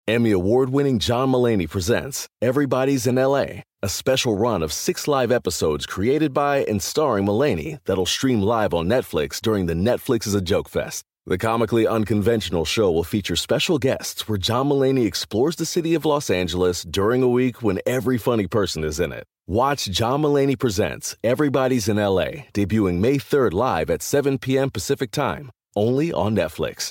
Emmy award-winning John Mulaney presents Everybody's in L.A., a special run of 6 live episodes created by and starring Mulaney that'll stream live on Netflix during the Netflix is a Joke Fest. The comically unconventional show will feature special guests where John Mulaney explores the city of Los Angeles during a week when every funny person is in it. Watch John Mulaney Presents Everybody's in L.A., debuting May 3rd live at 7 p.m. Pacific Time, only on Netflix.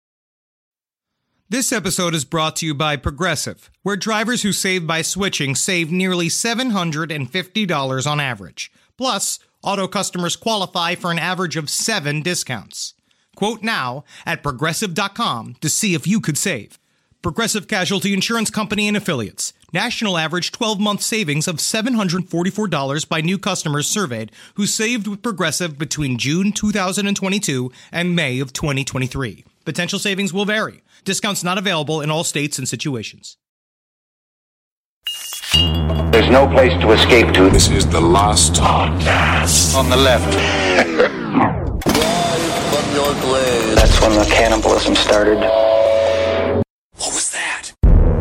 This episode is brought to you by Progressive, where drivers who save by switching save nearly $750 on average. Plus, auto customers qualify for an average of 7 discounts. Quote now at Progressive.com to see if you could save. Progressive Casualty Insurance Company and Affiliates. National average 12-month savings of $744 by new customers surveyed who saved with Progressive between June 2022 and May of 2023. Potential savings will vary. Discounts not available in all states and situations. There's no place to escape to. This is the last podcast. On the left. That's when the cannibalism started. What was that?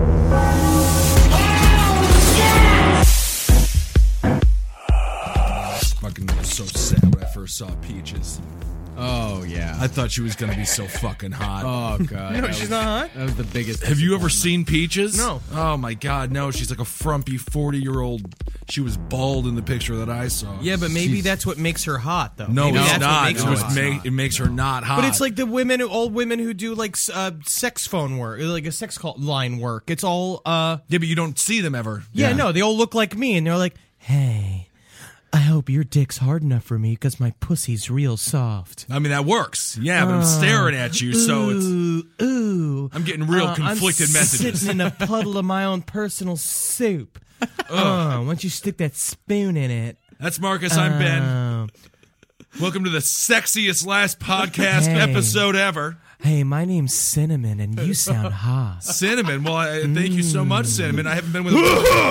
Fucking so sad when I first saw Peaches. Oh, yeah. I thought she was going to be so fucking hot. Oh, God. No, she's not hot? That was the biggest. Have you ever seen Peaches? No. Oh, my God, no. She's like a frumpy 40-year-old. She was bald in the picture that I saw. Yeah, but maybe that's what makes her hot, though. No, maybe it's that's not. what makes her hot. It makes her not hot. But it's like the women, old women who do like sex phone work, like a sex call line work. It's all. Yeah, but you don't see them ever. Yeah, no, they all look like me, and they're like, "Hey, I hope your dick's hard enough for me because my pussy's real soft." I mean, that works. Yeah, but I'm staring at you, so it's. Ooh. I'm getting real conflicted I'm messages. Sitting in a puddle of my own personal soup. Why don't you stick that spoon in it? That's Marcus. I'm Ben. Welcome to the sexiest last podcast episode ever. Hey, my name's Cinnamon, and you sound hot. Cinnamon. Well, thank you so much, Cinnamon. I haven't been with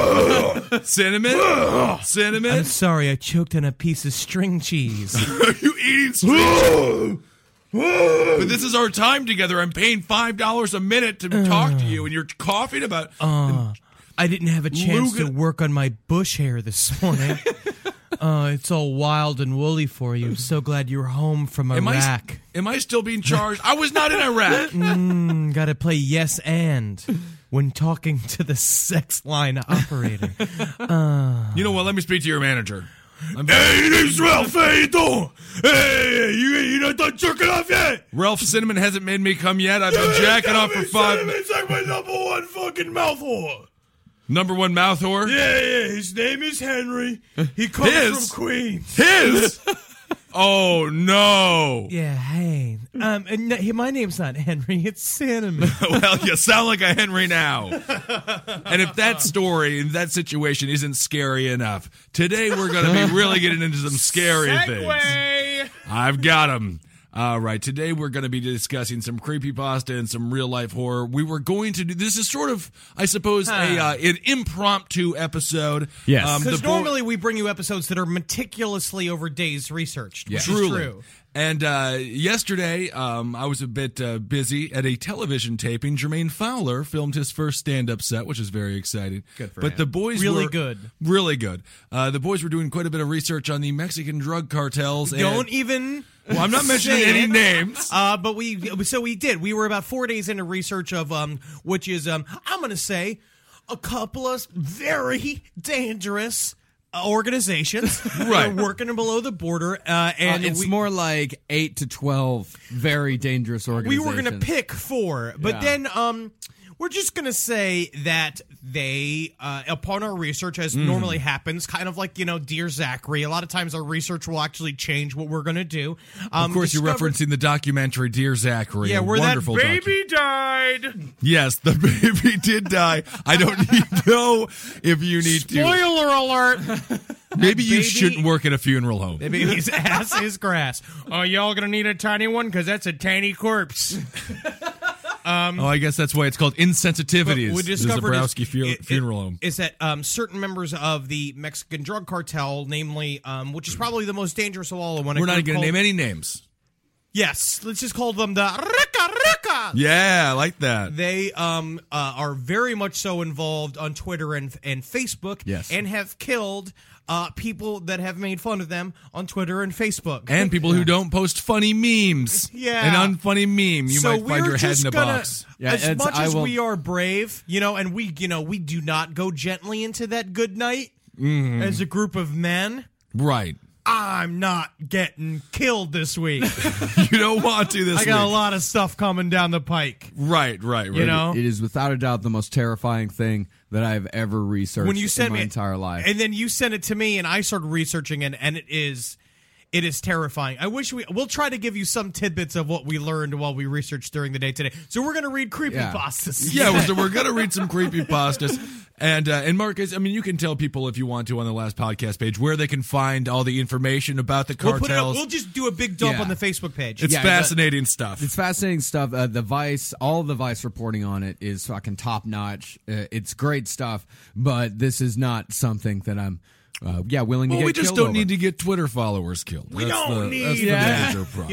a Cinnamon. Cinnamon. I'm sorry, I choked on a piece of string cheese. Are you eating string? But this is our time together. I'm paying $5 a minute to talk to you, and you're coughing about. I didn't have a chance to work on my bush hair this morning. It's all wild and woolly for you. I'm so glad you're home from Iraq. Am I still being charged? I was not in Iraq. Gotta play yes and when talking to the sex line operator. You know what? Let me speak to your manager. Hey, name's Ralph. How you doing? Hey, you not done jerking off yet? Ralph Cinnamon hasn't made me come yet. I've been jacking off for 5 minutes. It's like my number one fucking mouth whore. Number one mouth whore? Yeah. His name is Henry. He comes from Queens. His? Oh, no. Yeah, hey. My name's not Henry, it's Cinnamon. Well, you sound like a Henry now. And if that story and that situation isn't scary enough, today we're going to be really getting into some scary things. I've got them. All right, today we're going to be discussing some creepypasta and some real-life horror. We were going to do, this is sort of, I suppose, an impromptu episode. Yes. Because normally we bring you episodes that are meticulously over days researched. Yeah. Truly. True. And yesterday, I was a bit busy at a television taping. Jermaine Fowler filmed his first stand-up set, which is very exciting. Good for him. The boys Really were good. Really good. The boys were doing quite a bit of research on the Mexican drug cartels. Don't even... Well, I'm not mentioning any names. But we did. We were about 4 days into research of, which is, I'm going to say, a couple of very dangerous organizations right, working below the border, and it's more like 8 to 12 very dangerous organizations. We were going to pick 4, but then we're just going to say that they, upon our research, as normally happens, kind of like, Dear Zachary, a lot of times our research will actually change what we're going to do. Of course, you're referencing the documentary Dear Zachary. Yeah, where that Baby died. Yes, the baby did die. I don't know if you need to. Spoiler alert! Maybe you shouldn't work at a funeral home. The baby's ass is grass. Oh, y'all going to need a tiny one? Because that's a tiny corpse. I guess that's why it's called Insensitivities. We discovered the Zabrowski funeral home. Is that certain members of the Mexican drug cartel, namely, which is probably the most dangerous of all, we're not going to name any names. Yes, let's just call them the Rika Yeah, I like that. They are very much so involved on Twitter and Facebook, Yes. and have killed people that have made fun of them on Twitter and Facebook. And people who don't post funny memes. Yeah. An unfunny meme. You might find your head in a box. Yeah, as much as will- we are brave, and we do not go gently into that good night as a group of men. Right. I'm not getting killed this week. You don't want to this I got week. a lot of stuff coming down the pike. Right. You know? It is without a doubt the most terrifying thing that I have ever researched When you sent in my me entire life. and then you sent it to me, and I started researching it, and it is terrifying. I wish we'll try to give you some tidbits of what we learned while we researched during the day today. So we're gonna read creepypastas. Yeah, so we're going to read some creepypastas. And Marcus, I mean, you can tell people if you want to on the last podcast page where they can find all the information about the We'll cartels. put it up. We'll just do a big dump Yeah. on the Facebook page. It's Yeah, fascinating stuff. It's fascinating stuff. The Vice, all of the Vice reporting on it is fucking top notch. It's great stuff, but this is not something that I'm, willing to Well, get we just killed don't over. need to get Twitter followers killed. We That's don't the, need that's the that. major problem.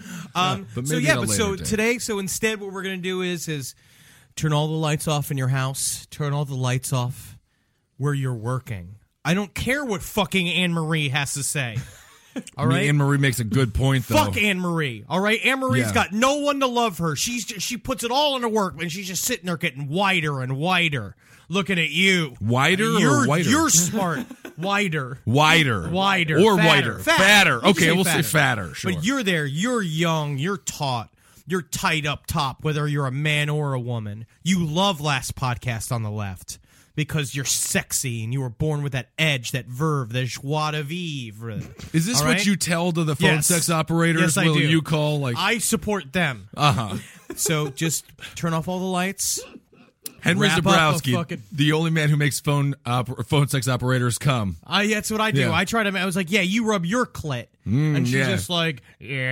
So but maybe at a later date. today, instead, what we're gonna do is turn all the lights off in your house. Turn all the lights off where you're working. I don't care what fucking Anne Marie has to say. All right. Anne Marie makes a good point, though. Fuck Anne Marie. All right. Anne Marie's Yeah. got no one to love her. She puts it all into work, and she's just sitting there getting whiter and whiter, looking at you. Wider you're, or whiter? You're smart. Wider. Wider. Wider. Or Fatter. whiter. Fatter. Fatter. You can Okay, we'll say fatter. Sure. But you're there. You're young. You're taught. You're tight up top, whether you're a man or a woman. You love Last Podcast on the Left because you're sexy and you were born with that edge, that verve, the joie de vivre. Is this All what right? you tell to the phone Yes. sex operators? Yes, I Will do. you call like I support them. So just turn off all the lights. Henry wrap up a Zabrowski, fucking- the only man who makes phone sex operators come? That's what I do. Yeah. I try to. I was like, yeah, you rub your clit, and she's yeah. just like,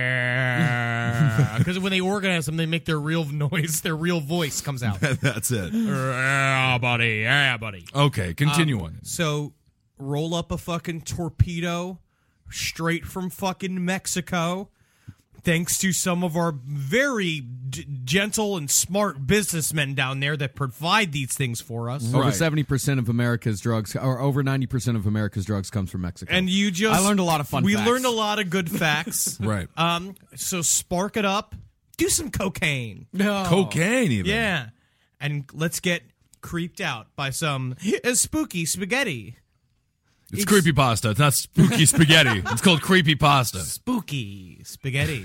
yeah, because when they organize them, they make their real noise, their real voice comes out. That's it. Yeah, buddy. Yeah, buddy. Okay, continue on. So roll up a fucking torpedo straight from fucking Mexico. Thanks to some of our very gentle and smart businessmen down there that provide these things for us. Over Right. 70% of America's drugs, or over 90% of America's drugs, comes from Mexico. And you just... I learned a lot of fun We facts. learned a lot of good facts. Right. So spark it up. Do some cocaine. Cocaine, even. Yeah. And let's get creeped out by some spooky spaghetti. It's creepypasta. It's not spooky spaghetti. It's called creepypasta. Spooky spaghetti.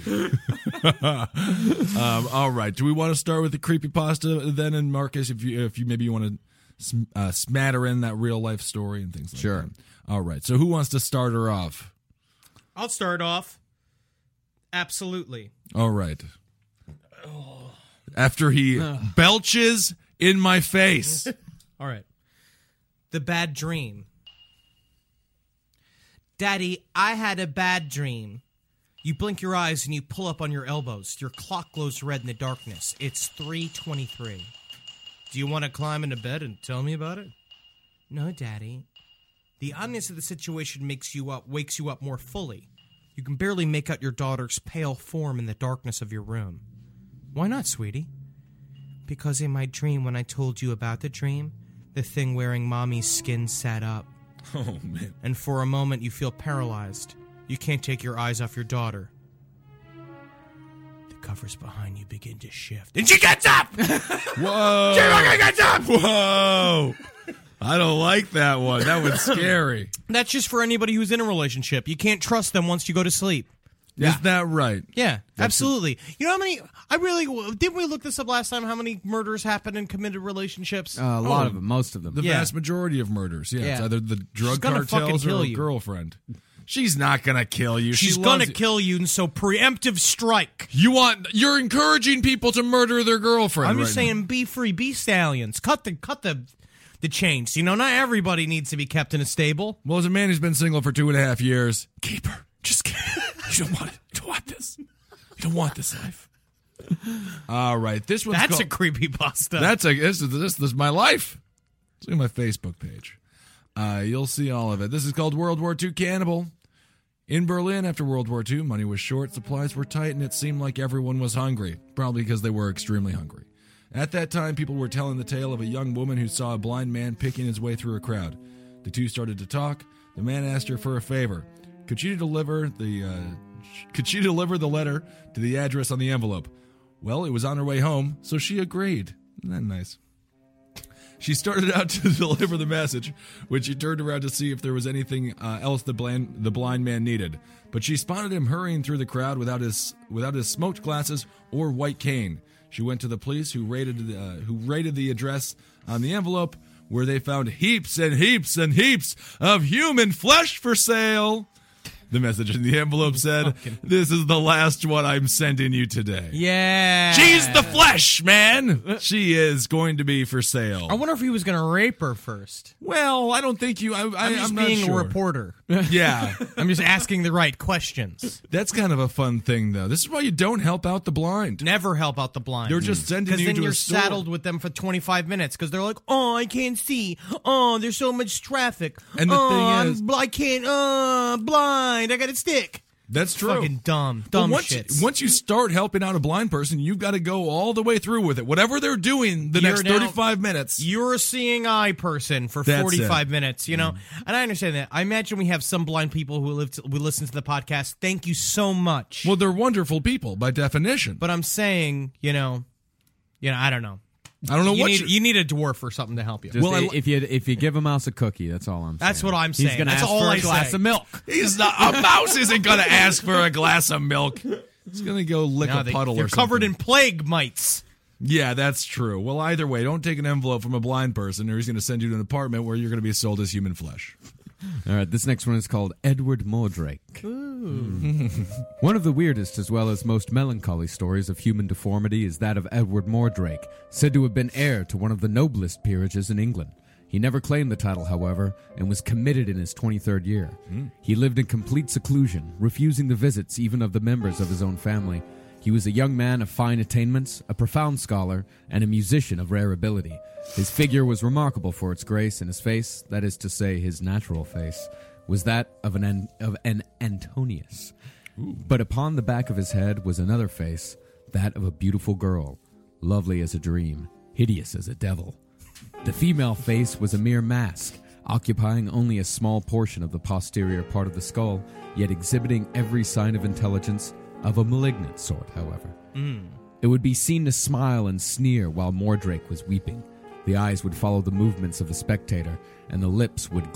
All right. Do we want to start with the creepypasta then? And Marcus, if you maybe you want to smatter in that real life story and things like Sure. that. All right. So who wants to start her off? I'll start off. Absolutely. All right. After he belches in my face. All right. The bad dream. Daddy, I had a bad dream. You blink your eyes and you pull up on your elbows. Your clock glows red in the darkness. It's 3:23. Do you want to climb into bed and tell me about it? No, Daddy. The oddness of the situation wakes you up more fully. You can barely make out your daughter's pale form in the darkness of your room. Why not, sweetie? Because in my dream, when I told you about the dream, the thing wearing mommy's skin sat up. Oh, man. And for a moment, you feel paralyzed. You can't take your eyes off your daughter. The covers behind you begin to shift. And she gets up! Whoa. She fucking gets up! Whoa. I don't like that one. That was scary. That's just for anybody who's in a relationship. You can't trust them once you go to sleep. Is that right? Yeah, absolutely. You know how many... Didn't we look this up last time, how many murders happen in committed relationships? a lot of them, most of them. The Yeah. vast majority of murders. Yeah, it's Yeah. either the drug gonna fucking cartels or kill a you. girlfriend. She's not gonna kill you. She's She gonna loves you. kill you, and so preemptive strike. You're encouraging people to murder their girlfriend. I'm just right now. saying, be free, be stallions. Cut the chains. You know, not everybody needs to be kept in a stable. Well, as a man who's been single for 2.5 years, keep her. Just keep her. You don't want it. You don't want this. You don't want this life. All right, this one's That's a called, creepypasta. this is my life. Look at my Facebook page. You'll see all of it. This is called World War II Cannibal. In Berlin after World War II, money was short, supplies were tight, and it seemed like everyone was hungry, probably because they were extremely hungry. At that time, people were telling the tale of a young woman who saw a blind man picking his way through a crowd. The two started to talk. The man asked her for a favor. Could she deliver the letter to the address on the envelope? Well, it was on her way home, so she agreed. Isn't that nice? She started out to deliver the message when she turned around to see if there was anything else the blind man needed. But she spotted him hurrying through the crowd without his smoked glasses or white cane. She went to the police, who raided the address on the envelope, where they found heaps and heaps and heaps of human flesh for sale. The message in the envelope said, "This is the last one I'm sending you today." Yeah. She's the flesh, man. She is going to be for sale. I wonder if he was going to rape her first. Well, I don't think you... I'm just not being sure. a reporter. Yeah. I'm just asking the right questions. That's kind of a fun thing, though. This is why you don't help out the blind. Never help out the blind. They're just sending you to a store. Because then you're saddled with them for 25 minutes because they're like, oh, I can't see. Oh, there's so much traffic. And the thing is... I can't, blind. I got a stick. That's true. Fucking dumb shit. Once you start helping out a blind person, you've got to go all the way through with it. Whatever they're doing the next 35 minutes. You're a seeing eye person for 45 minutes, you know? And I understand that. I imagine we have some blind people who listen to the podcast. Thank you so much. Well, they're wonderful people by definition. But I'm saying, I don't know. I don't know you need a dwarf or something to help you. If you give a mouse a cookie, that's all I'm saying. That's what I'm saying. He's going to ask for a glass of milk. A mouse isn't going to ask for a glass of milk. He's going to go lick a puddle or something. They're covered in plague mites. Yeah, that's true. Well, either way, don't take an envelope from a blind person, or he's going to send you to an apartment where you're going to be sold as human flesh. All right, this next one is called Edward Mordrake. One of the weirdest as well as most melancholy stories of human deformity is that of Edward Mordrake, said to have been heir to one of the noblest peerages in England. He never claimed the title, however, and was committed in his 23rd year. He lived in complete seclusion, refusing the visits even of the members of his own family. He was a young man of fine attainments, a profound scholar, and a musician of rare ability. His figure was remarkable for its grace, and his face, that is to say, his natural face, was that of an Antonius. But upon the back of his head was another face, that of a beautiful girl, lovely as a dream, hideous as a devil. The female face was a mere mask, occupying only a small portion of the posterior part of the skull, yet exhibiting every sign of intelligence of a malignant sort, however. It would be seen to smile and sneer while Mordrake was weeping. The eyes would follow the movements of the spectator, and the lips would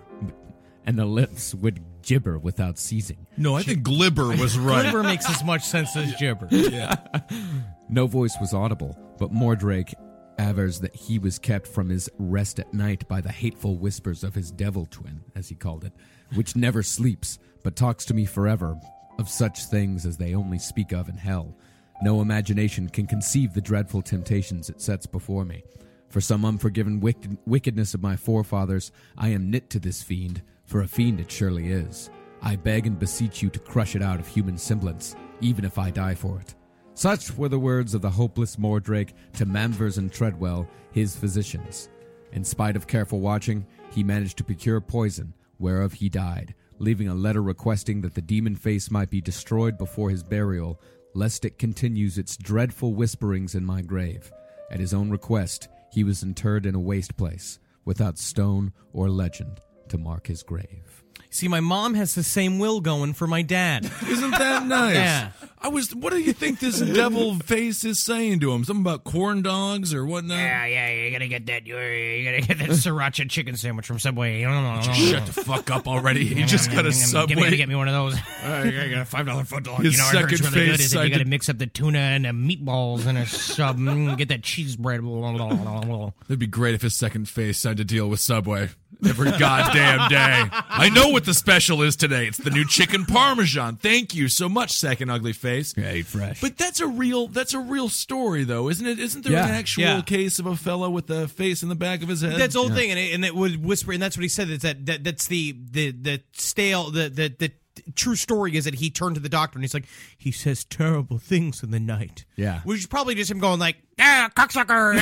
gibber without ceasing. No, I think glibber was right. Glibber makes as much sense as gibber. Yeah. No voice was audible, but Mordrake avers that he was kept from his rest at night by the hateful whispers of his devil twin, as he called it, which never sleeps, but talks to me forever of such things as they only speak of in hell. No imagination can conceive the dreadful temptations it sets before me. For some unforgiven wickedness of my forefathers, I am knit to this fiend, for a fiend it surely is. I beg and beseech you to crush it out of human semblance, even if I die for it. Such were the words of the hopeless Mordrake to Manvers and Treadwell, his physicians. In spite of careful watching, he managed to procure poison, whereof he died, leaving a letter requesting that the demon face might be destroyed before his burial, lest it continues its dreadful whisperings in my grave. At his own request, he was interred in a waste place, without stone or legend to mark his grave. See, my mom has the same will going for my dad. Isn't that nice? Yeah. What do you think this devil face is saying to him? Something about corn dogs or whatnot? Yeah, you gotta get that sriracha chicken sandwich from Subway. Shut the fuck up already. He just got a Subway. Get me one of those. I got a $5 foot dog. His I heard it's second really good face is that you side gotta mix up the tuna and the meatballs and a sub. Get that cheese bread. It'd be great if his second face had to deal with Subway every goddamn day. I know what the special is today. It's the new chicken parmesan. Thank you so much, second ugly face. Yeah, fresh. But that's a real story, though, isn't it? Isn't there an actual case of a fellow with a face in the back of his head? That's the whole thing, and it would whisper, and that's what he said. Is that's the stale, the true story is that he turned to the doctor and he's like, he says terrible things in the night. Yeah. Which is probably just him going like, cocksucker.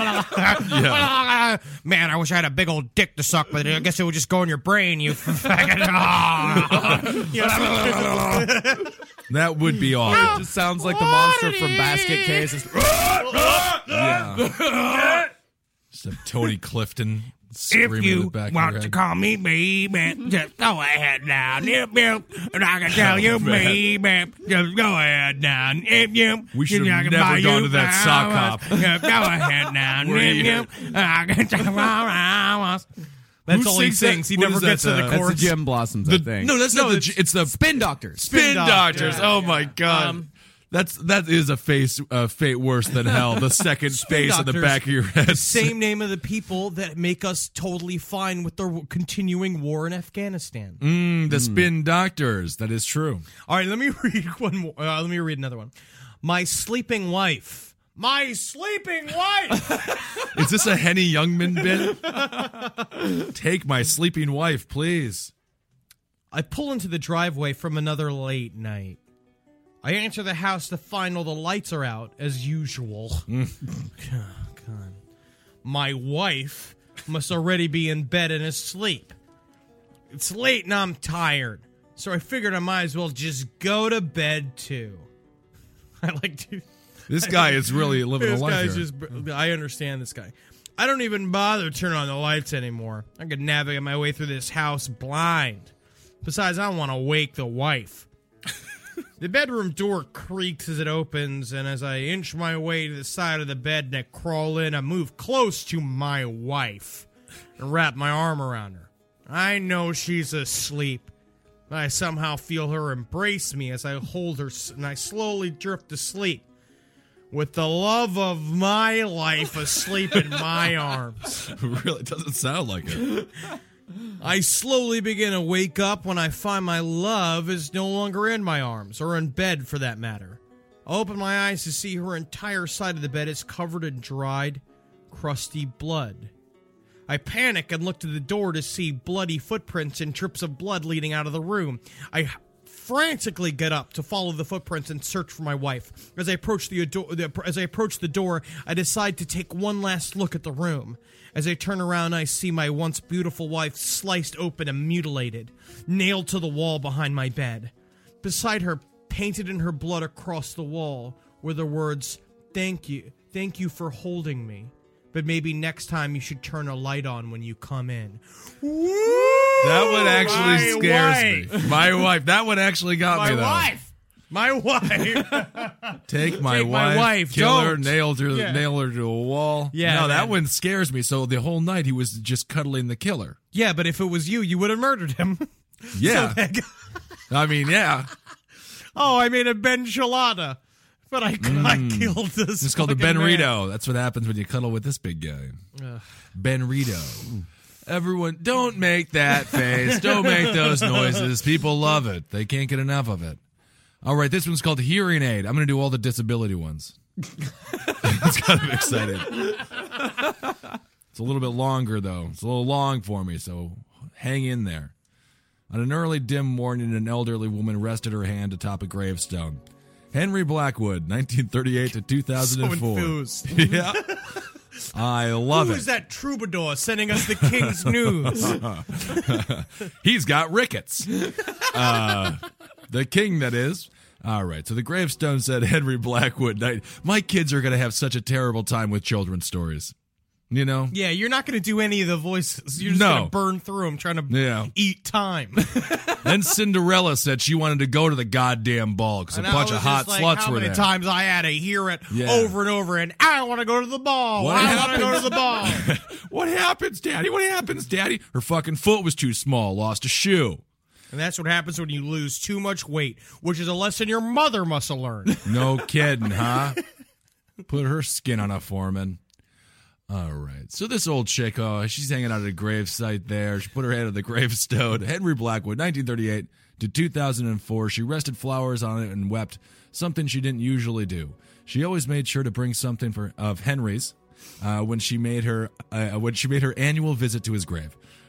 Man, I wish I had a big old dick to suck, but I guess it would just go in your brain, you faggot. That would be awful. It just sounds like the monster from Basket Case. Yeah. Just a Tony Clifton screaming If in you the back of want your to head. call me baby, just go ahead now. And I can tell you, baby, just go ahead now. We should have never gone to that sock hop. Go ahead now. I can tell you. That's Who all he sings that? sings. He What never is that, gets to the That's the chorus. Jim Blossoms, I think. No, that's not the. It's the Spin Doctors. Spin Doctors. Doctor. Oh my God. That is a fate worse than hell. The second space in the Doctors. back of your head. Same name of the people that make us totally fine with the continuing war in Afghanistan. The Spin Doctors. That is true. All right, let me read one more. Let me read another one. My sleeping wife. My sleeping wife. Is this a Henny Youngman bit? Take my sleeping wife, please. I pull into the driveway from another late night. I enter the house to find all the lights are out, as usual. God. My wife must already be in bed and asleep. It's late and I'm tired, so I figured I might as well just go to bed too. I like to... This guy is really living a This life guy's here. just... I understand this guy. I don't even bother turning on the lights anymore. I could navigate my way through this house blind. Besides, I don't want to wake the wife. The bedroom door creaks as it opens, and as I inch my way to the side of the bed and I crawl in, I move close to my wife and wrap my arm around her. I know she's asleep, but I somehow feel her embrace me as I hold her, and I slowly drift to sleep, with the love of my life asleep in my arms. Really doesn't sound like it. I slowly begin to wake up when I find my love is no longer in my arms, or in bed for that matter. I open my eyes to see her entire side of the bed is covered in dried, crusty blood. I panic and look to the door to see bloody footprints and drips of blood leading out of the room. I frantically get up to follow the footprints and search for my wife. As I approach the door, I decide to take one last look at the room. As I turn around, I see my once beautiful wife sliced open and mutilated, nailed to the wall behind my bed. Beside her, painted in her blood across the wall, were the words, thank you for holding me. But maybe next time you should turn a light on when you come in. That one actually My scares wife. me. My wife. That one actually got me, though. My wife! Take my wife, kill her, don't. nail her to a wall. Yeah, no, that man. one scares me. So the whole night he was just cuddling the killer. Yeah, but if it was you, you would have murdered him. Yeah. I mean, yeah. Oh, I made a benchilada. But I killed this. It's called the fucking man. Benrito. That's what happens when you cuddle with this big guy. Benrito. Everyone, don't make that face. Don't make those noises. People love it. They can't get enough of it. All right, this one's called Hearing Aid. I'm going to do all the disability ones. It's kind of exciting. It's a little bit longer, though. It's a little long for me, so hang in there. On an early, dim morning, an elderly woman rested her hand atop a gravestone. Henry Blackwood, 1938 to 2004. So enthused. Yeah. I love Who it. is that troubadour sending us the King's news? He's got rickets. The king, that is. All right, so the gravestone said Henry Blackwood. My kids are going to have such a terrible time with children's stories. You know? Yeah, you're not going to do any of the voices. You're just No. going to burn through them trying to Yeah. eat time. Then Cinderella said she wanted to go to the goddamn ball because a And I bunch was of hot just like, sluts how were many there. times I had to hear it Yeah. over and over, and I want to go to the ball. What I want to go to the ball. What happens, Daddy? What happens, Daddy? Her fucking foot was too small, lost a shoe. And that's what happens when you lose too much weight, which is a lesson your mother must have learned. No kidding, huh? Put her skin on a foreman. All right. So this old chick, she's hanging out at a gravesite there. She put her head on the gravestone. Henry Blackwood, 1938 to 2004. She rested flowers on it and wept, something she didn't usually do. She always made sure to bring something of Henry's when she made her annual visit to his grave.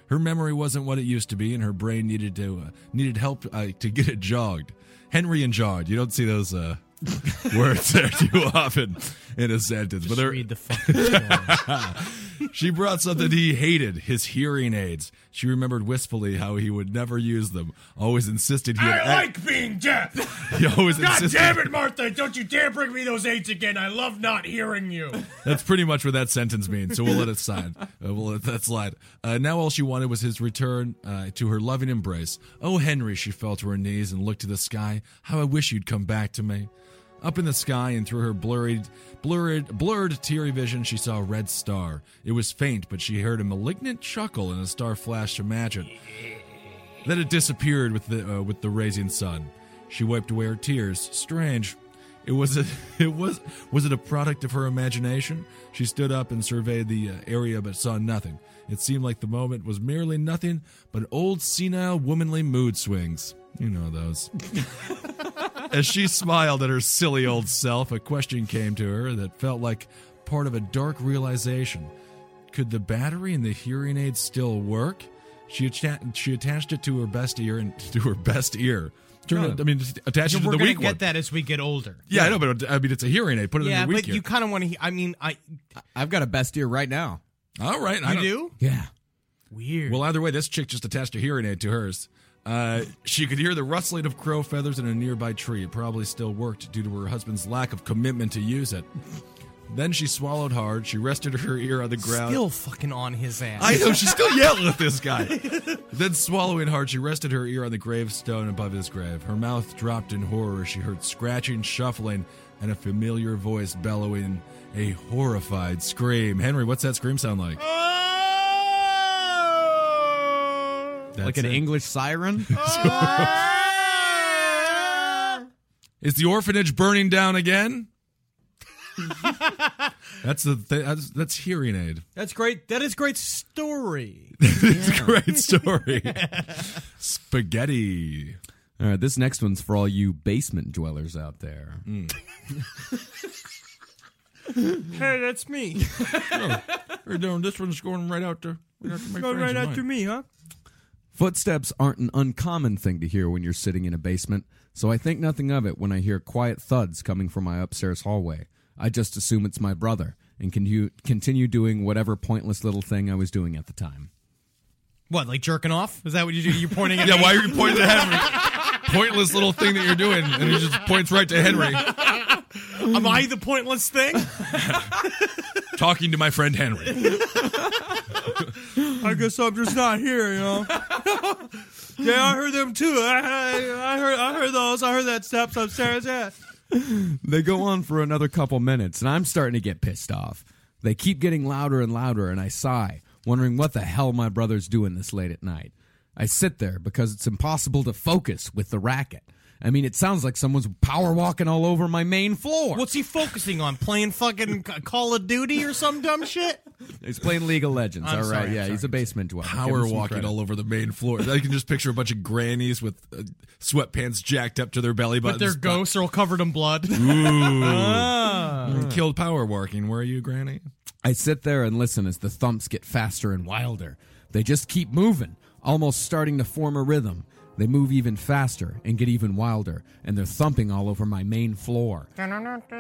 Her memory wasn't what it used to be, and her brain needed help to get it jogged. Henry and jogged. You don't see those words there too often in a sentence. Just but read the fucking She brought something he hated, his hearing aids. She remembered wistfully how he would never use them. Always insisted he had... I like being deaf. He always God insisted... damn it, Martha. Don't you dare bring me those aids again. I love not hearing you. That's pretty much what that sentence means, so we'll let it slide. We'll let that slide. Now all she wanted was his return to her loving embrace. Oh, Henry, she fell to her knees and looked to the sky. How I wish you'd come back to me. Up in the sky and through her blurred, teary vision, she saw a red star. It was faint, but she heard a malignant chuckle and a star flashed to match it. Then it disappeared with the rising sun. She wiped away her tears. Strange. Was it a product of her imagination? She stood up and surveyed the area but saw nothing. It seemed like the moment was merely nothing but old senile womanly mood swings. You know those. As she smiled at her silly old self, a question came to her that felt like part of a dark realization. Could the battery in the hearing aid still work? She attached it to her best ear attached it to the We're weak gonna one. get that as we get older. Yeah, I know, but it's a hearing aid. Put it in Yeah, the weak but ear. you kind of want to. I've got a best ear right now. All right, You do? Yeah. Weird. Well, either way, this chick just attached a hearing aid to hers. She could hear the rustling of crow feathers in a nearby tree. It probably still worked due to her husband's lack of commitment to use it. Then she swallowed hard. She rested her ear on the ground. Still fucking on his ass. I know, she's still yelling at this guy. Then swallowing hard, she rested her ear on the gravestone above his grave. Her mouth dropped in horror as she heard scratching, shuffling, and a familiar voice bellowing a horrified scream. Henry, what's that scream sound like? Like an English siren? Is the orphanage burning down again? That's hearing aid. That's great. That is great story. It's a great story. Spaghetti. All right, this next one's for all you basement dwellers out there. Hey, that's me. This one's going right out to my Going right after me, huh? Footsteps aren't an uncommon thing to hear when you're sitting in a basement, so I think nothing of it when I hear quiet thuds coming from my upstairs hallway. I just assume it's my brother and continue doing whatever pointless little thing I was doing at the time. What, like jerking off? Is that what you're pointing at? Yeah, me? why are you pointing at Henry? Pointless little thing that you're doing, and he just points right to Henry. Am I the pointless thing? Talking to my friend Henry. I guess I'm just not here, you know. Yeah, I heard them too. I heard those. I heard that steps upstairs. Yeah. They go on for another couple minutes, and I'm starting to get pissed off. They keep getting louder and louder, and I sigh, wondering what the hell my brother's doing this late at night. I sit there because it's impossible to focus with the racket. I mean, it sounds like someone's power walking all over my main floor. What's he focusing on? Playing fucking Call of Duty or some dumb shit? He's playing League of Legends, I'm all right? sorry, Yeah, I'm he's a basement dweller. Give Power him some walking credit. all over the main floor. I can just picture a bunch of grannies with sweatpants jacked up to their belly But buttons. their ghosts are all covered in blood. Killed power walking. Where are you, Granny? I sit there and listen as the thumps get faster and wilder. They just keep moving, almost starting to form a rhythm. They move even faster and get even wilder, and they're thumping all over my main floor. I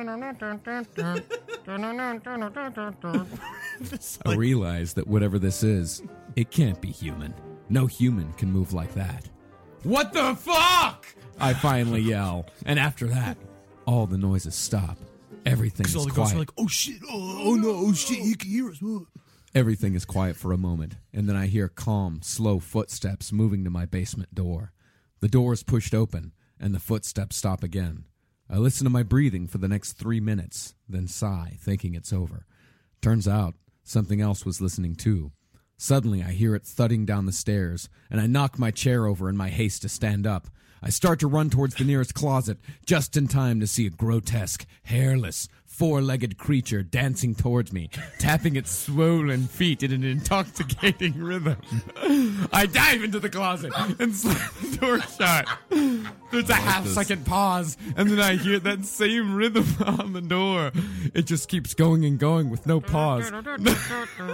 realize that whatever this is, it can't be human. No human can move like that. What the fuck? I finally yell, and after that, all the noises stop. Everything is So the ghosts quiet. are like, oh shit, oh no, oh shit, you can hear us. Everything is quiet for a moment, and then I hear calm, slow footsteps moving to my basement door. The door is pushed open, and the footsteps stop again. I listen to my breathing for the next 3 minutes, then sigh, thinking it's over. Turns out, something else was listening too. Suddenly, I hear it thudding down the stairs, and I knock my chair over in my haste to stand up. I start to run towards the nearest closet, just in time to see a grotesque, hairless, four-legged creature dancing towards me, tapping its swollen feet in an intoxicating rhythm. I dive into the closet and slam the door shut. There's a half-second pause, and then I hear that same rhythm on the door. It just keeps going and going with no pause.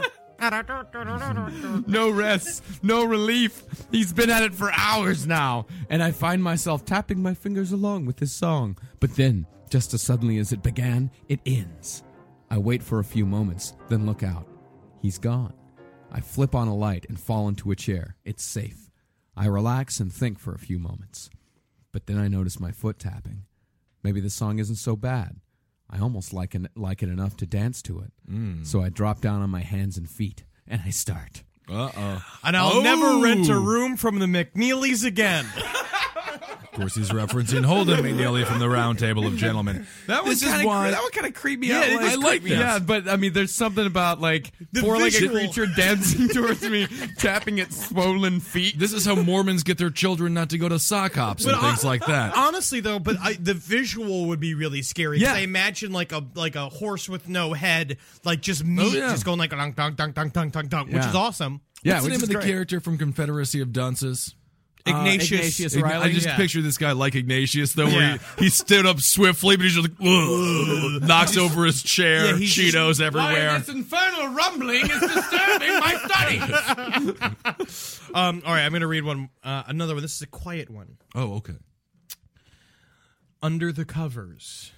No rest, no relief. He's been at it for hours now. And I find myself tapping my fingers along with his song. But then, just as suddenly as it began, it ends. I wait for a few moments, then look out. He's gone. I flip on a light and fall into a chair. It's safe. I relax and think for a few moments. But then I notice my foot tapping. Maybe the song isn't so bad. I almost like it enough to dance to it. So I drop down on my hands and feet, and I start. Uh-oh. And I'll never rent a room from the McNeelys again. Of course, he's referencing Holden McNeely from the Round Table of Gentlemen. That one kind of creeped me out. I like that. Yeah, but I mean, there's something about like four-legged creature dancing towards me, tapping its swollen feet. This is how Mormons get their children not to go to sock hops and things like that. Honestly, though, the visual would be really scary. Yeah. I imagine like a horse with no head, like just meat, just going like a dunk, dunk, dunk, dunk, dunk, dunk, dunk, which is awesome. Yeah, What's the which name is of the great. character from Confederacy of Dunces? Ignatius Riley. I just picture this guy like Ignatius, though, Yeah. where he stood up swiftly, but he's just like, ugh, knocks over his chair, Yeah, he's Cheetos everywhere. This infernal rumbling is disturbing my studies. All right, I'm going to read one. Another one. This is a quiet one. Oh, okay. Under the covers.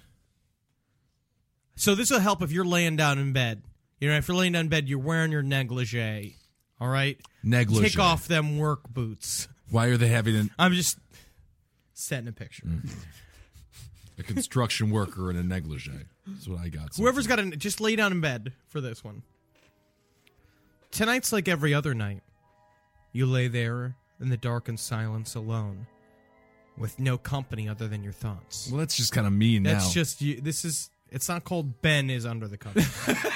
So this will help if you're laying down in bed. You know, if you're laying down in bed, you're wearing your negligee. All right? Negligee. Kick off them work boots. Why are they having I'm just setting a picture. a construction worker in a negligee? That's what I got. Whoever's got just lay down in bed for this one. Tonight's like every other night. You lay there in the dark and silence alone, with no company other than your thoughts. Well, that's just kind of mean now. That's just you. It's not called Ben is under the covers.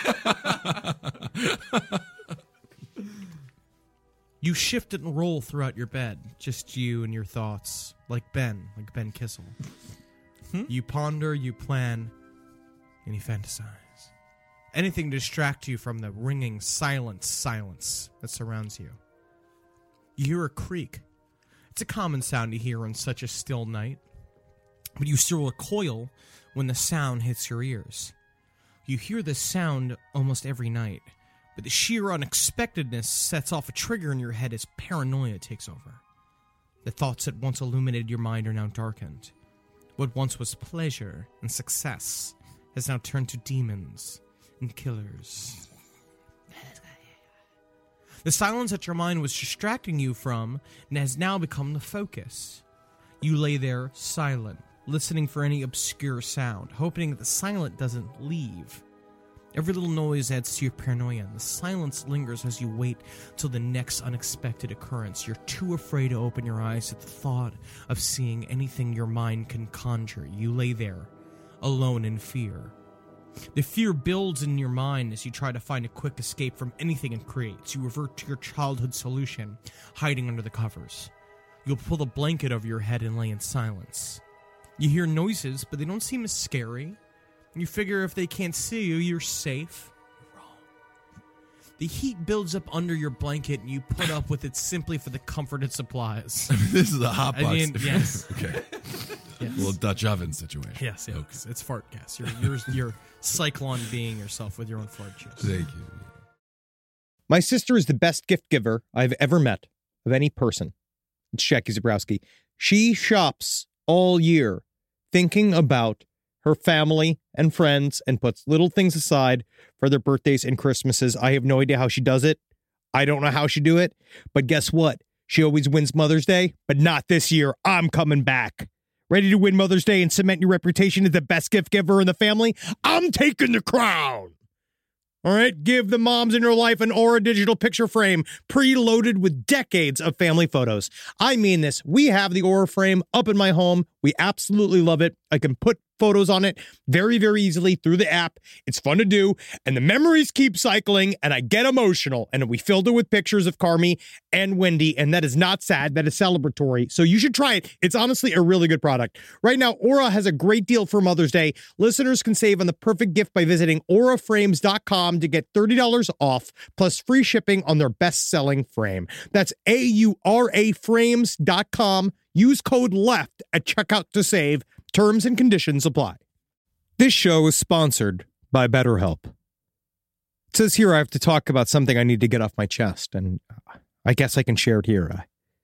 You shift and roll throughout your bed, just you and your thoughts, like Ben Kissel. You ponder, you plan, and you fantasize. Anything to distract you from the ringing silence that surrounds you. You hear a creak. It's a common sound to hear on such a still night, but you still recoil when the sound hits your ears. You hear this sound almost every night, but the sheer unexpectedness sets off a trigger in your head as paranoia takes over. The thoughts that once illuminated your mind are now darkened. What once was pleasure and success has now turned to demons and killers. The silence that your mind was distracting you from has now become the focus. You lay there silent, listening for any obscure sound, hoping that the silence doesn't leave. Every little noise adds to your paranoia, and the silence lingers as you wait till the next unexpected occurrence. You're too afraid to open your eyes at the thought of seeing anything your mind can conjure. You lay there, alone in fear. The fear builds in your mind as you try to find a quick escape from anything it creates. You revert to your childhood solution, hiding under the covers. You'll pull the blanket over your head and lay in silence. You hear noises, but they don't seem as scary. You figure if they can't see you, you're safe. You're wrong. The heat builds up under your blanket, and you put up with it simply for the comfort it supplies. This is a hot box. I mean, yes. Okay. Yes. A little Dutch oven situation. Yes, Okay. it's fart gas. You're cyclone being yourself with your own fart juice. Thank you. My sister is the best gift giver I've ever met of any person. It's Jackie Zabrowski. She shops all year thinking about her family and friends and puts little things aside for their birthdays and Christmases. I have no idea how she does it. I don't know how she do it. But guess what? She always wins Mother's Day, but not this year. I'm coming back. Ready to win Mother's Day and cement your reputation as the best gift giver in the family? I'm taking the crown. All right, give the moms in your life an Aura digital picture frame preloaded with decades of family photos. I mean this. We have the Aura frame up in my home. We absolutely love it. I can put photos on it very, very easily through the app. It's fun to do, and the memories keep cycling, and I get emotional. And we filled it with pictures of Carmi and Wendy, and that is not sad. That is celebratory. So you should try it. It's honestly a really good product. Right now, Aura has a great deal for Mother's Day. Listeners can save on the perfect gift by visiting auraframes.com to get $30 off, plus free shipping on their best-selling frame. That's auraframes.com. Use code LEFT at checkout to save. Terms and conditions apply. This show is sponsored by BetterHelp. It says here I have to talk about something I need to get off my chest, and I guess I can share it here.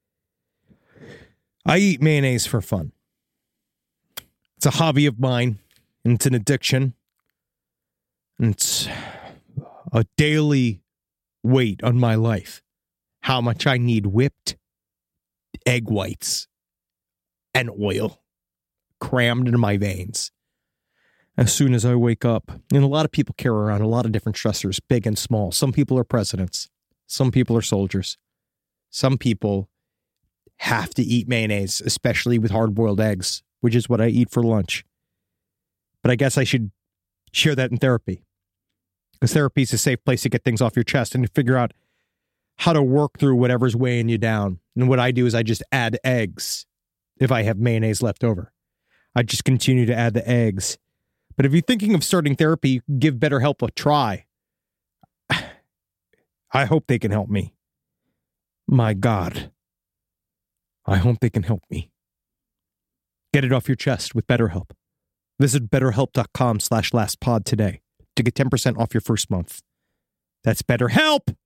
I eat mayonnaise for fun. It's a hobby of mine, and it's an addiction. And it's a daily weight on my life. How much I need whipped egg whites and oil crammed into my veins as soon as I wake up. And a lot of people carry around a lot of different stressors, big and small. Some people are presidents. Some people are soldiers. Some people have to eat mayonnaise, especially with hard-boiled eggs, which is what I eat for lunch. But I guess I should share that in therapy. Because therapy is a safe place to get things off your chest and to figure out how to work through whatever's weighing you down. And what I do is I just add eggs if I have mayonnaise left over. I just continue to add the eggs. But if you're thinking of starting therapy, give BetterHelp a try. I hope they can help me. My God. I hope they can help me. Get it off your chest with BetterHelp. Visit BetterHelp.com/lastpod today to get 10% off your first month. That's BetterHelp!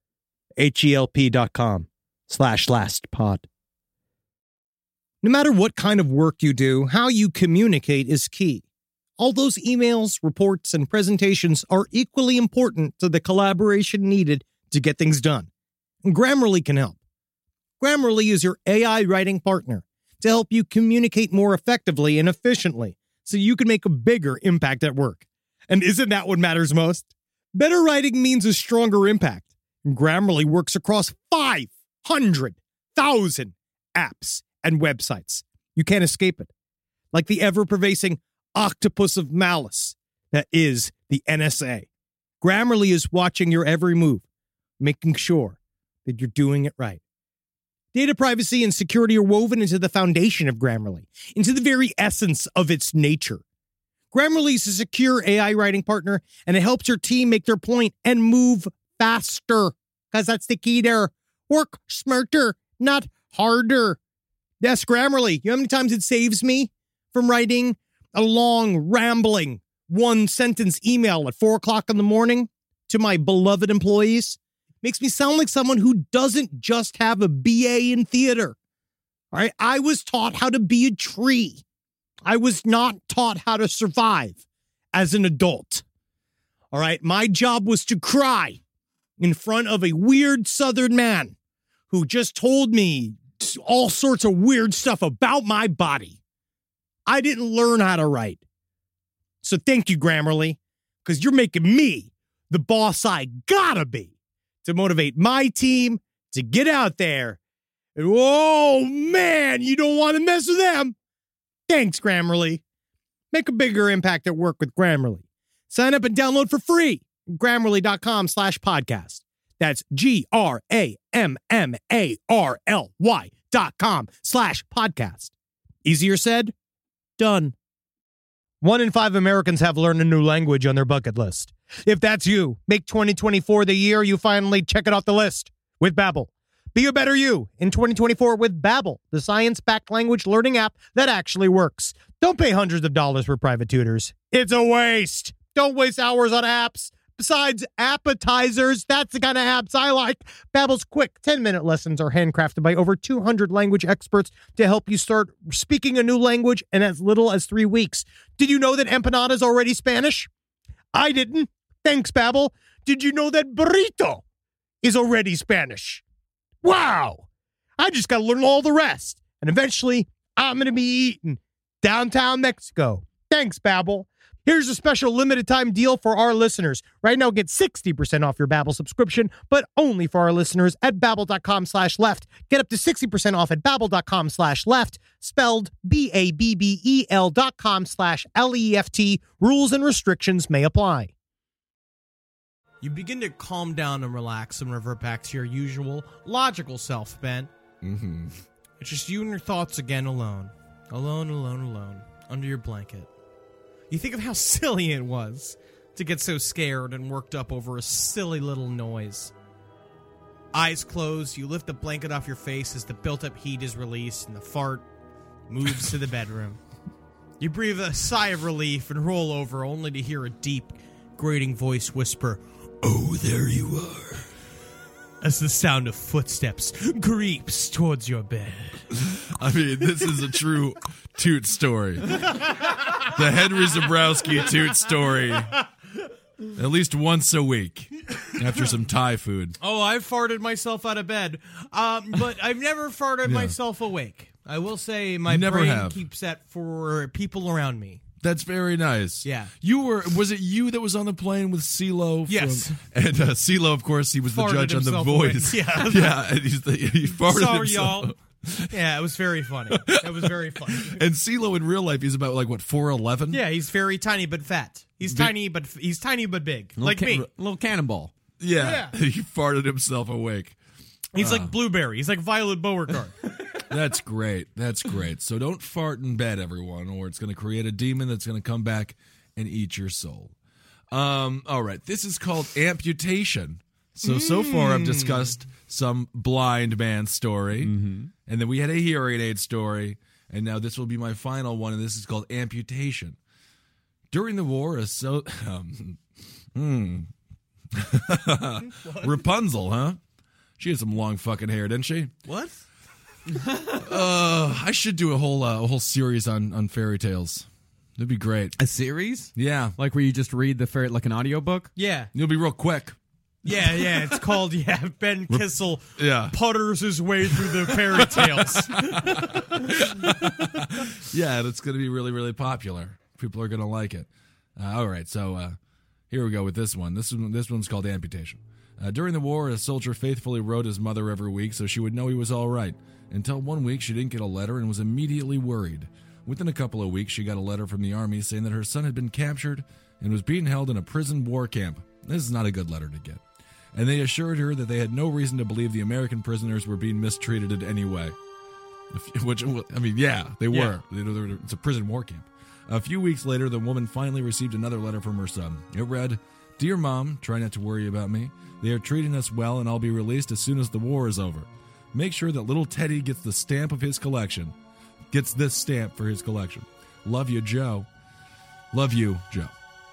HELP.com/lastpod. No matter what kind of work you do, how you communicate is key. All those emails, reports, and presentations are equally important to the collaboration needed to get things done. And Grammarly can help. Grammarly is your AI writing partner to help you communicate more effectively and efficiently so you can make a bigger impact at work. And isn't that what matters most? Better writing means a stronger impact. Grammarly works across 500,000 apps and websites. You can't escape it. Like the ever-pervasive octopus of malice that is the NSA. Grammarly is watching your every move, making sure that you're doing it right. Data privacy and security are woven into the foundation of Grammarly, into the very essence of its nature. Grammarly is a secure AI writing partner, and it helps your team make their point and move faster, because that's the key there. Work smarter, not harder. Yes, Grammarly. You know how many times it saves me from writing a long, rambling, one-sentence email at 4 o'clock in the morning to my beloved employees? Makes me sound like someone who doesn't just have a BA in theater. All right, I was taught how to be a tree. I was not taught how to survive as an adult. All right, my job was to cry in front of a weird Southern man who just told me all sorts of weird stuff about my body. I didn't learn how to write. So thank you, Grammarly, because you're making me the boss I gotta be to motivate my team to get out there. And, oh, man, you don't want to mess with them. Thanks, Grammarly. Make a bigger impact at work with Grammarly. Sign up and download for free. Grammarly.com/podcast. That's GRAMMARLY.com/podcast. Easier said, done. 1 in 5 Americans have learned a new language on their bucket list. If that's you, make 2024 the year you finally check it off the list with Babbel. Be a better you in 2024 with Babbel, the science-backed language learning app that actually works. Don't pay hundreds of dollars for private tutors. It's a waste. Don't waste hours on apps. Besides appetizers, that's the kind of apps I like. Babbel's quick 10-minute lessons are handcrafted by over 200 language experts to help you start speaking a new language in as little as 3 weeks. Did you know that empanada is already Spanish? I didn't. Thanks, Babbel. Did you know that burrito is already Spanish? Wow. I just got to learn all the rest. And eventually, I'm going to be eating downtown Mexico. Thanks, Babbel. Here's a special limited time deal for our listeners. Right now, get 60% off your Babbel subscription, but only for our listeners at Babbel.com/left. Get up to 60% off at Babbel.com/left, spelled BABBEL.com/LEFT. Rules and restrictions may apply. You begin to calm down and relax and revert back to your usual logical self, Ben. Mm-hmm. It's just you and your thoughts again alone. Alone, under your blanket. You think of how silly it was to get so scared and worked up over a silly little noise. Eyes closed, you lift the blanket off your face as the built-up heat is released and the fart moves to the bedroom. You breathe a sigh of relief and roll over only to hear a deep, grating voice whisper, Oh, there you are. As the sound of footsteps creeps towards your bed. I mean, this is a true toot story. The Henry Zebrowski toot story. At least once a week after some Thai food. Oh, I've farted myself out of bed, but I've never farted myself awake. I will say my brain keeps that for people around me. That's very nice. Yeah. Was it you that was on the plane with CeeLo? Yes. And CeeLo, of course, he was the Farted judge on The himself Voice. away. Yeah. Yeah, and he farted Sorry, himself. y'all. Yeah, it was very funny. It was very funny. And CeeLo in real life, he's about 4'11"? Yeah, he's very tiny but fat. He's tiny but big, like me. Little cannonball. Yeah. He farted himself awake. He's like Blueberry. He's like Violet Beauregard. That's great. That's great. So don't fart in bed, everyone, or it's going to create a demon that's going to come back and eat your soul. All right. This is called amputation. So far I've discussed some blind man story, and then we had a hearing aid story, and now this will be my final one, and this is called amputation. During the war, Rapunzel, huh? She had some long fucking hair, didn't she? What? I should do a whole series on fairy tales. That'd be great. A series? Yeah. Like where you just read the fairy, like an audiobook? Yeah. It'll be real quick. Yeah, it's called, Ben Kissel putters his way through the fairy tales. Yeah, it's going to be really, really popular. People are going to like it. All right, so here we go with this one. This one's called amputation. During the war, a soldier faithfully wrote his mother every week so she would know he was all right. Until one week, she didn't get a letter and was immediately worried. Within a couple of weeks, she got a letter from the army saying that her son had been captured and was being held in a prison war camp. This is not a good letter to get. And they assured her that they had no reason to believe the American prisoners were being mistreated in any way. Which, I mean, yeah, they were. It's a prison war camp. A few weeks later, the woman finally received another letter from her son. It read, "Dear Mom, try not to worry about me. They are treating us well, and I'll be released as soon as the war is over. Make sure that little Teddy gets the stamp of his collection. Gets this stamp for his collection. Love you, Joe." Love you, Joe.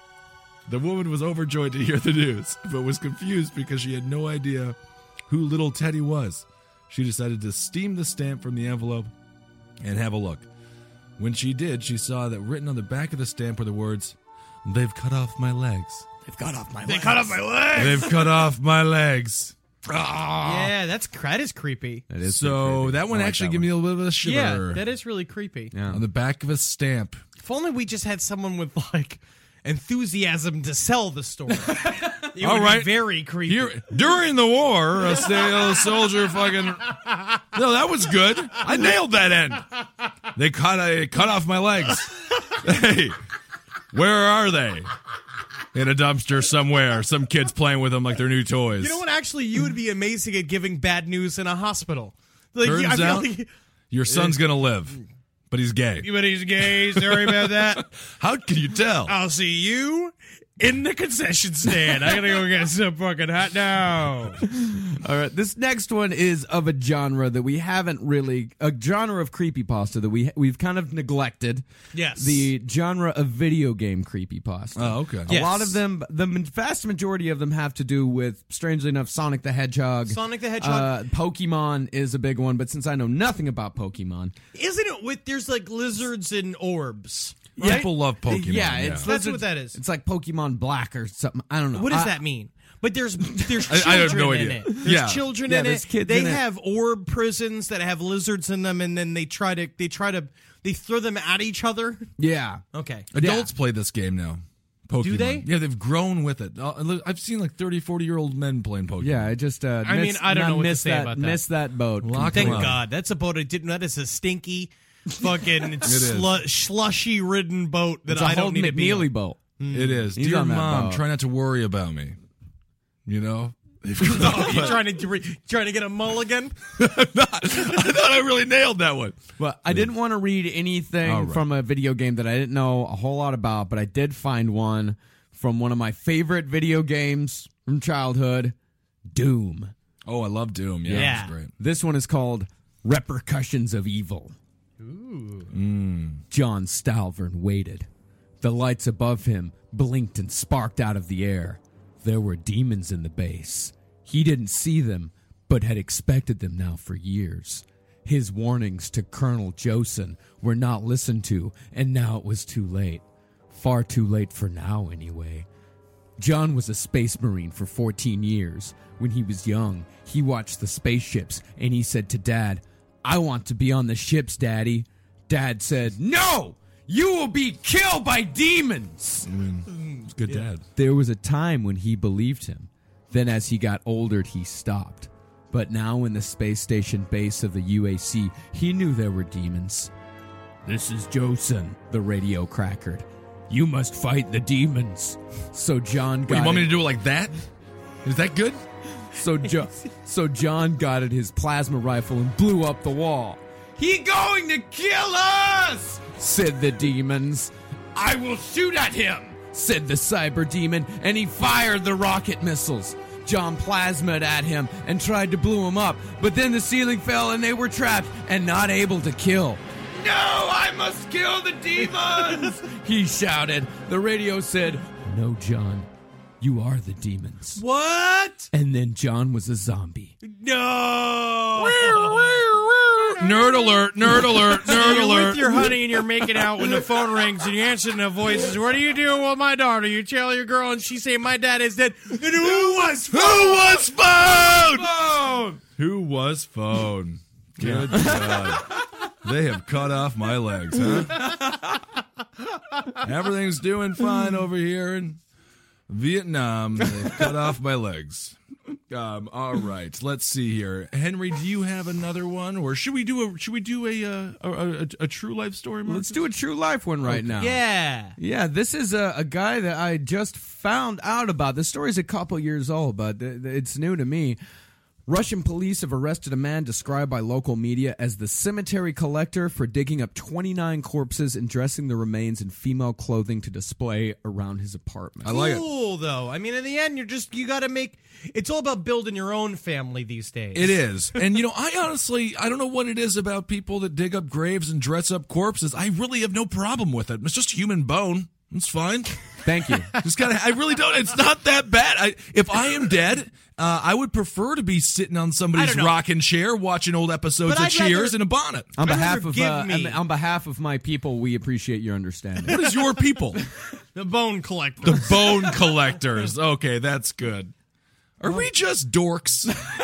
The woman was overjoyed to hear the news, but was confused because she had no idea who little Teddy was. She decided to steam the stamp from the envelope and have a look. When she did, she saw that written on the back of the stamp were the words, "They've cut off my legs. They've cut off my legs. They've cut off my legs." Yeah, that is creepy. That is So that one actually gave me a little bit of a shiver. Yeah, that is really creepy. Yeah. On the back of a stamp. If only we just had someone with enthusiasm to sell the story. It All would right. be very creepy. Here, during the war, a soldier fucking... No, that was good. I nailed that end. They cut off my legs. Hey, where are they? In a dumpster somewhere. Some kid's playing with them like they're new toys. You know what? Actually, you would be amazing at giving bad news in a hospital. Like, Turns I feel out, like, your son's going to live, but he's gay. but he's gay. Sorry about that. How can you tell? I'll see you in the concession stand. I gotta go get some fucking hot now. All right, this next one is of a genre that we haven't really, a genre of creepypasta that we've kind of neglected. Yes. The genre of video game creepypasta. Oh, okay. A lot of them, the vast majority of them have to do with, strangely enough, Sonic the Hedgehog. Sonic the Hedgehog. Pokemon is a big one, but since I know nothing about Pokemon. Isn't it with, there's like lizards and orbs. Right? People love Pokemon. Yeah, it's That's lizards- what that is. It's like Pokemon Black or something. I don't know. What does that mean? But there's children I have no in idea. it. There's Yeah. children Yeah, in there's it. kids They in it. have orb prisons that have lizards in them, and then they throw them at each other. Yeah. Okay. Adults play this game now. Pokemon. Do they? Yeah, they've grown with it. I've seen like 30, 40-year-old men playing Pokemon. Yeah, I just I mean, I don't know what to missed say that, about that. Missed that boat. Lock Thank Wow. God. That's a boat I didn't. That is a stinky, fucking is. slushy-ridden boat that It's a I don't Hold need to be McNeely on. boat. It is. He's Dear on that Mom, boat. try not to worry about me. You know? You trying to get a mulligan? I thought I really nailed that one. But I didn't want to read anything All right. from a video game that I didn't know a whole lot about, but I did find one from one of my favorite video games from childhood, Doom. Oh, I love Doom. Yeah, Yeah. that's great. This one is called Repercussions of Evil. John Stalvern waited. The lights above him blinked and sparked out of the air. there were demons in the base. He didn't see them, but had expected them now for years. His warnings to Colonel Josen were not listened to, and now it was too late. Far too late for now, anyway. John was a space marine for 14 years. When he was young, he watched the spaceships, and he said to Dad, "I want to be on the ships, Daddy." Dad said, "No! You will be killed by demons!" It's good dad. There was a time when he believed him. Then as he got older, he stopped. But now in the space station base of the UAC, he knew there were demons. "This is Josen," the radio crackered. "You must fight the demons." So John got Wait, you want me to do it like that? Is that good? So John got at his plasma rifle and blew up the wall. "He going to kill us!" said the demons. "I will shoot at him," said the cyber demon, and he fired the rocket missiles. John plasmaed at him and tried to blow him up, but then the ceiling fell and they were trapped and not able to kill. "No, I must kill the demons!" he shouted. The radio said, "No, John, you are the demons." What? And then John was a zombie. No. Nerd alert, nerd alert, nerd You're alert. with your honey and you're making out when the phone rings and you answer the voices. "What are you doing with my daughter?" You tell your girl and she say, "My dad is dead." And who was phone? Who was phone? Good God. They have cut off my legs, huh? Everything's doing fine over here in Vietnam. They've cut off my legs. All right, let's see here. Henry, do you have another one, or should we do a true life story? Marcus? Let's do a true life one right now. Yeah. This is a guy that I just found out about. The story's a couple years old, but it's new to me. Russian police have arrested a man described by local media as the cemetery collector for digging up 29 corpses and dressing the remains in female clothing to display around his apartment. I like it. Cool, though. I mean, in the end, you got to make. It's all about building your own family these days. It is. And, I honestly, I don't know what it is about people that dig up graves and dress up corpses. I really have no problem with it. It's just human bone. It's fine. Thank you. I really don't. It's not that bad. If I am dead, I would prefer to be sitting on somebody's rocking chair watching old episodes of Cheers in a bonnet. On behalf of my people, we appreciate your understanding. What is your people? The bone collectors. The bone collectors. Okay, that's good. Are we just dorks?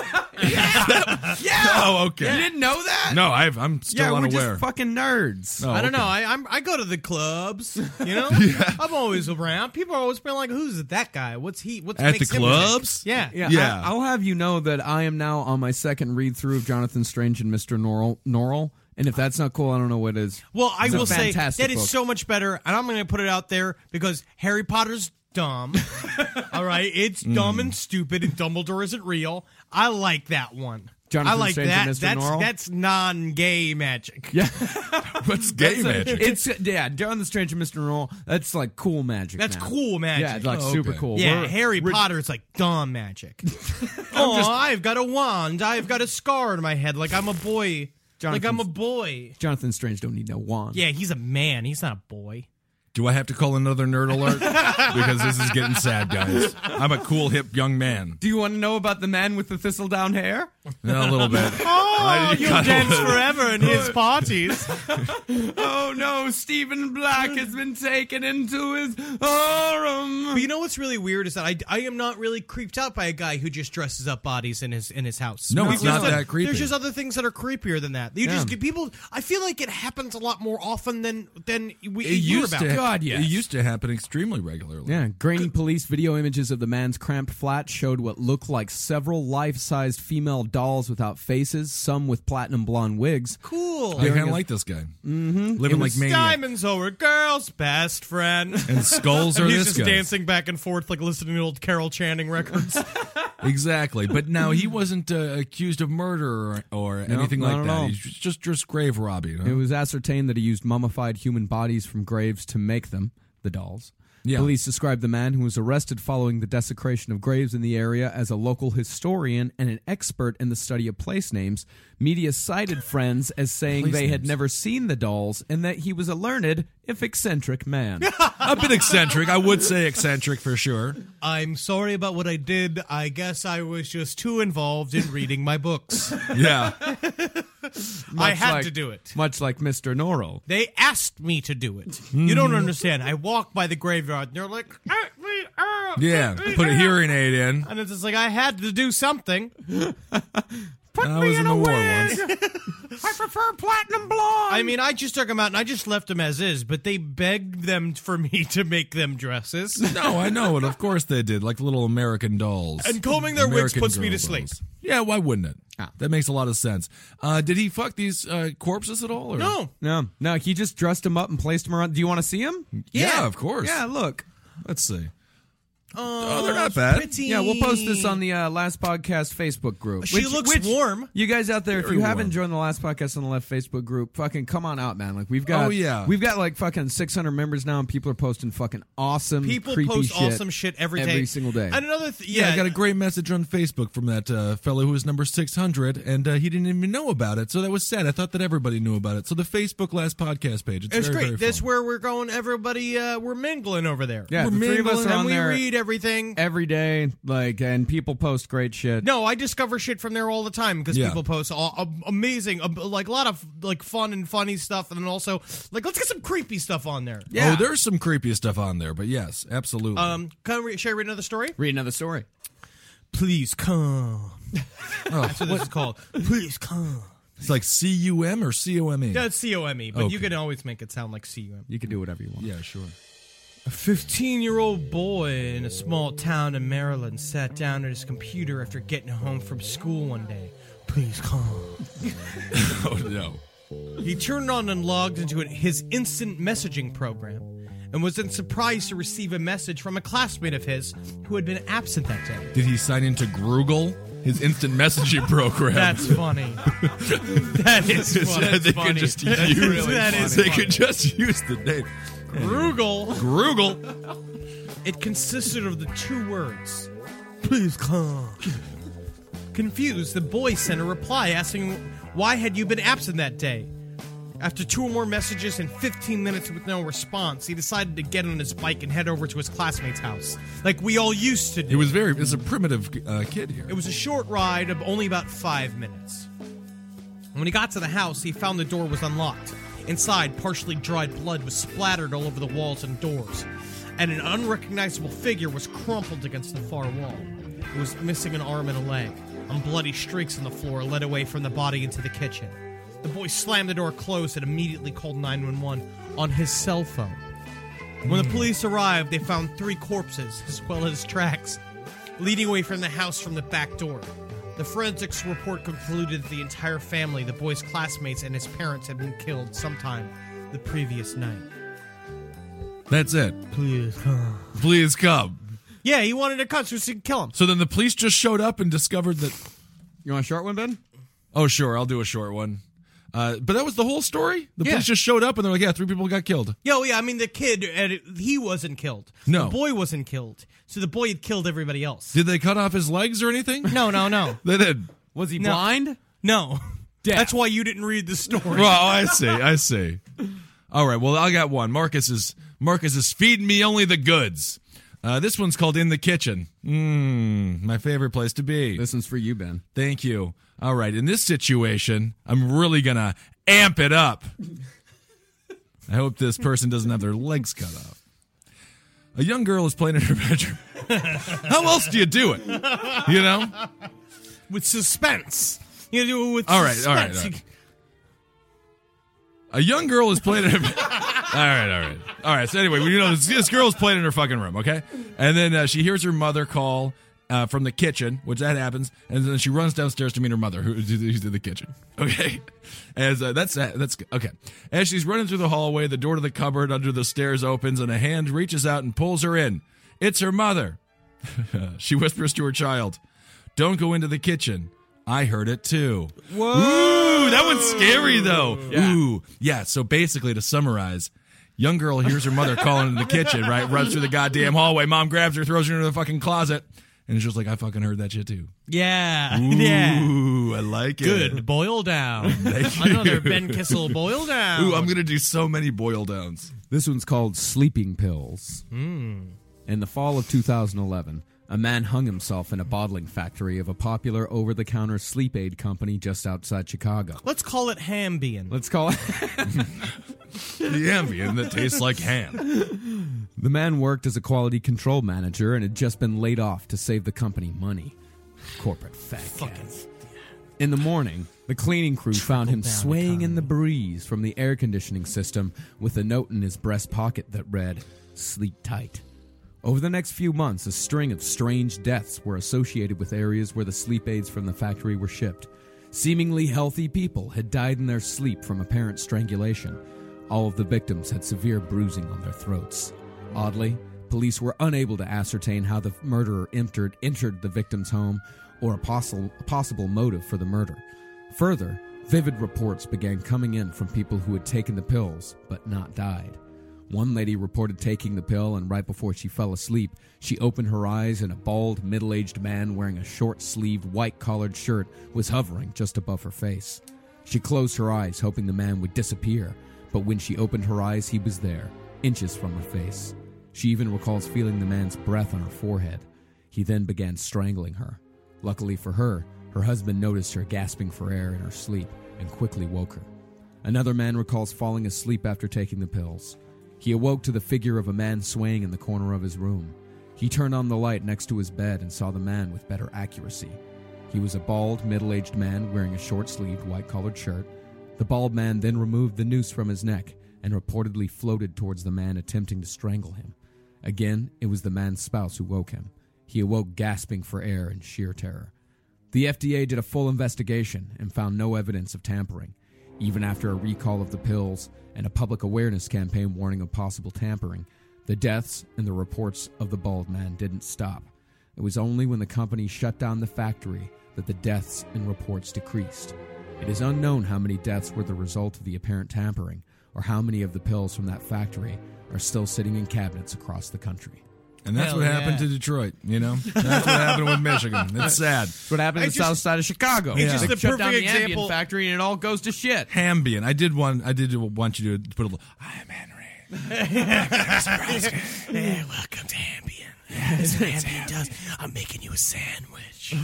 Yeah. Oh, okay. You didn't know that? No, I'm still unaware. We're just fucking nerds. Oh, I don't okay. know. I go to the clubs. I'm always around. People are always been like, "Who's that guy? What's he? What's At makes the him clubs?" tick?" Yeah. Yeah. I'll have you know that I am now on my second read through of Jonathan Strange and Mr. Norrell. And if that's not cool, I don't know what is. Well, I It's a will say fantastic that is book. so much better, and I'm going to put it out there because Harry Potter's dumb. All right, it's dumb and stupid, and Dumbledore isn't real. I like that one. Jonathan I like Strange that. and Mr. Norrell? That's non-gay magic. Yeah. What's gay magic? Jonathan Strange and Mr. Norrell, that's like cool magic. That's now. cool magic. Yeah, it's like Oh, super okay. cool. Yeah, Harry Potter is like dumb magic. I've got a wand. I've got a scar on my head like I'm a boy. Like I'm a boy. Jonathan Strange don't need no wand. Yeah, he's a man. He's not a boy. Do I have to call another nerd alert? Because this is getting sad, guys. I'm a cool, hip young man. Do you want to know about the man with the thistle down hair? A little bit. Oh, you'll dance forever in his parties. Oh no, Stephen Black has been taken into his harem. But you know what's really weird is that I am not really creeped out by a guy who just dresses up bodies in his house. No, it's not that creepy. There's just other things that are creepier than that. You just get people. I feel like it happens a lot more often than we hear about. God, yes. It used to happen extremely regularly. Yeah, grainy police video images of the man's cramped flat showed what looked like several life-sized female dolls without faces, some with platinum blonde wigs. Cool. I kind of like this guy. Mm-hmm. Living like maniac. Diamonds are a girl's best friend. And skulls are He's this just guy. dancing back and forth like listening to old Carol Channing records. Exactly. But now he wasn't accused of murder or anything not like at that. all. He's just grave robbing. Huh? It was ascertained that he used mummified human bodies from graves to make them, the dolls. Yeah. Police described the man who was arrested following the desecration of graves in the area as a local historian and an expert in the study of place names. Media cited friends as saying they had never seen the dolls and that he was a learned, if eccentric, man. A bit eccentric. I would say eccentric for sure. I'm sorry about what I did. I guess I was just too involved in reading my books. Yeah. I had to do it. Much like Mr. Norrell. They asked me to do it. You don't understand. I walk by the graveyard and they're like, Yeah. Put a hearing aid in. and it's just like I had to do something. Put me in a war once. I prefer platinum blonde. I mean, I just took them out and I just left them as is, but they begged them for me to make them dresses. No, I know it. Of course they did. Like little American dolls. And combing their wigs puts me to sleep. Yeah, why wouldn't it? That makes a lot of sense. Did he fuck these corpses at all? Or? No. He just dressed him up and placed him around. Do you want to see him? Yeah, of course. Yeah, look. Let's see. They're not bad. Pretty. Yeah, we'll post this on the Last Podcast Facebook group. She looks warm. You guys out there, if Very you haven't warm. joined the Last Podcast on the Left Facebook group, fucking come on out, man. Like we've got, we've got like fucking 600 members now, and people are posting fucking awesome, People creepy post shit awesome shit every day. every single day. And another Yeah, I got a great message on Facebook from that fellow who was number 600, and he didn't even know about it. So that was sad. I thought that everybody knew about it. So the Facebook Last Podcast page. It's very, great. very That's fun. where we're going. Everybody, we're mingling over there. Yeah, We're the three of us mingling are on And we there read everything. every day, like, and people post great shit. No, I discover shit from there all the time because Yeah. people post amazing, like a lot of like fun and funny stuff, and then also like let's get some creepy stuff on there. Oh, there's some creepy stuff on there, but yes, absolutely. Should I read another story? Read another story. Please come. That's what this is called. Please come. It's like C-U-M or C-O-M-E? Yeah, it's C-O-M-E, but you Okay. can always make it sound like C-U-M. You can do whatever you want. Yeah, sure. A 15-year-old boy in a small town in Maryland sat down at his computer after getting home from school one day. Please come. Oh, no. He turned on and logged into his instant messaging program and was then surprised to receive a message from a classmate of his who had been absent that day. Did he sign into Groogle, his instant messaging program? That's funny. That is funny. They funny. could just That's use really They funny. could just use the name. Groogle. Groogle. It consisted of the two words, please come. Confused, the boy sent a reply asking why had you been absent that day. After 2 or more messages and 15 minutes with no response, he decided to get on his bike and head over to his classmate's house, like we all used to do. It's a primitive kid here. It was a short ride of only about 5 minutes. When he got to the house, he found the door was unlocked. Inside, partially dried blood was splattered all over the walls and doors, and an unrecognizable figure was crumpled against the far wall. It was missing an arm and a leg, and bloody streaks on the floor led away from the body into the kitchen. The boy slammed the door closed and immediately called 911 on his cell phone. When the police arrived, they found 3 corpses, as well as tracks, leading away from the house from the back door. The forensics report concluded that the entire family, the boy's classmates, and his parents had been killed sometime the previous night. That's it. Please come. Please come. Yeah, he wanted to cut so he could kill him. So then the police just showed up and discovered that... You want a short one, Ben? Oh, sure. I'll do a short one. But that was the whole story? The Yeah. police just showed up and they're like, yeah, 3 people got killed. Yeah, I mean, the kid, he wasn't killed. No. The boy wasn't killed. So the boy had killed everybody else. Did they cut off his legs or anything? No. They did. Was he No. blind? No. That's why you didn't read the story. Well, I see. All right, well, I got one. Marcus is feeding me only the goods. This one's called In the Kitchen. My favorite place to be. This one's for you, Ben. Thank you. All right, in this situation, I'm really going to amp it up. I hope this person doesn't have their legs cut off. A young girl is playing in her bedroom. How else do you do it? You know? With suspense. You do it with All right. suspense. A young girl is playing in her... All right. So anyway, this girl is playing in her fucking room, okay? And then she hears her mother call from the kitchen, which that happens, and then she runs downstairs to meet her mother, who's in the kitchen, okay? As that's okay. As she's running through the hallway, the door to the cupboard under the stairs opens, and a hand reaches out and pulls her in. It's her mother. She whispers to her child, "Don't go into the kitchen. I heard it too." Whoa! Ooh, that one's scary though. Yeah. Ooh, yeah. So basically, to summarize, Young girl hears her mother calling in the kitchen, right? Runs through the goddamn hallway. Mom grabs her, throws her into the fucking closet. And it's just like, I fucking heard that shit too. Yeah. Ooh, yeah. I like it. Good. Boil down. Thank you. Another Ben Kissel boil down. Ooh, I'm going to do so many boil downs. This one's called Sleeping Pills. In the fall of 2011, a man hung himself in a bottling factory of a popular over-the-counter sleep aid company just outside Chicago. Let's call it Hambian. Let's call it... The Ambien that tastes like ham. The man worked as a quality control manager and had just been laid off to save the company money. Corporate fat cats. In the morning, the cleaning crew found him swaying in the breeze from the air conditioning system with a note in his breast pocket that read, "Sleep tight." Over the next few months, a string of strange deaths were associated with areas where the sleep aids from the factory were shipped. Seemingly healthy people had died in their sleep from apparent strangulation. All of the victims had severe bruising on their throats. Oddly, police were unable to ascertain how the murderer entered the victim's home or a possible motive for the murder. Further, vivid reports began coming in from people who had taken the pills but not died. One lady reported taking the pill, and right before she fell asleep, she opened her eyes and a bald, middle-aged man wearing a short-sleeved, white-collared shirt was hovering just above her face. She closed her eyes, hoping the man would disappear, but when she opened her eyes, he was there, inches from her face. She even recalls feeling the man's breath on her forehead. He then began strangling her. Luckily for her, her husband noticed her gasping for air in her sleep and quickly woke her. Another man recalls falling asleep after taking the pills. He awoke to the figure of a man swaying in the corner of his room. He turned on the light next to his bed and saw the man with better accuracy. He was a bald, middle-aged man wearing a short-sleeved, white-collared shirt. The bald man then removed the noose from his neck and reportedly floated towards the man attempting to strangle him. Again, it was the man's spouse who woke him. He awoke gasping for air in sheer terror. The FDA did a full investigation and found no evidence of tampering. Even after a recall of the pills and a public awareness campaign warning of possible tampering, the deaths and the reports of the bald man didn't stop. It was only when the company shut down the factory that the deaths and reports decreased. It is unknown how many deaths were the result of the apparent tampering, or how many of the pills from that factory are still sitting in cabinets across the country. And that's what happened to Detroit, you know? That's what happened with Michigan. It's sad. That's what happened in the south side of Chicago. It's just They the shut down perfect the example. Ambien factory and it all goes to shit. Hambian. I did want you to put a little, I'm Henry. Hey, welcome to Ambien. That's what Ambien does. I'm making you a sandwich.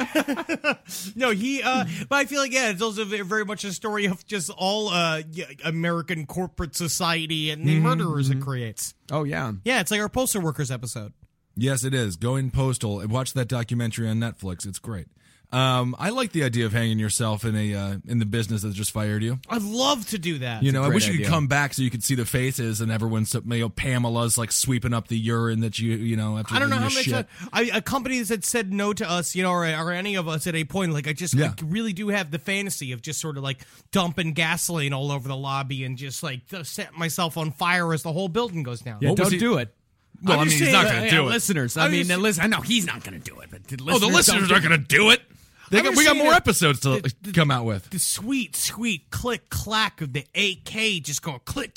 No, but I feel like, it's also very much a story of just all American corporate society and the murderers it creates. Oh, yeah. Yeah, it's like our postal workers episode. Yes, it is. Going postal and watch that documentary on Netflix. It's great. I like the idea of hanging yourself in the business that just fired you. I'd love to do that. You know, I wish you idea. could come back so you could see the faces and everyone's, Pamela's like sweeping up the urine that you know, after I don't know how your much shit. a company that said no to us, you know, or any of us at a point. Like, I really do have the fantasy of just sort of like dumping gasoline all over the lobby and just like set myself on fire as the whole building goes down. Yeah, don't do it. Well, I'm he's just not saying, going to do it. Listeners, I know he's not going to do it. But The listeners aren't going to do it. We got more episodes to come out with. The sweet, sweet click clack of the AK just going click,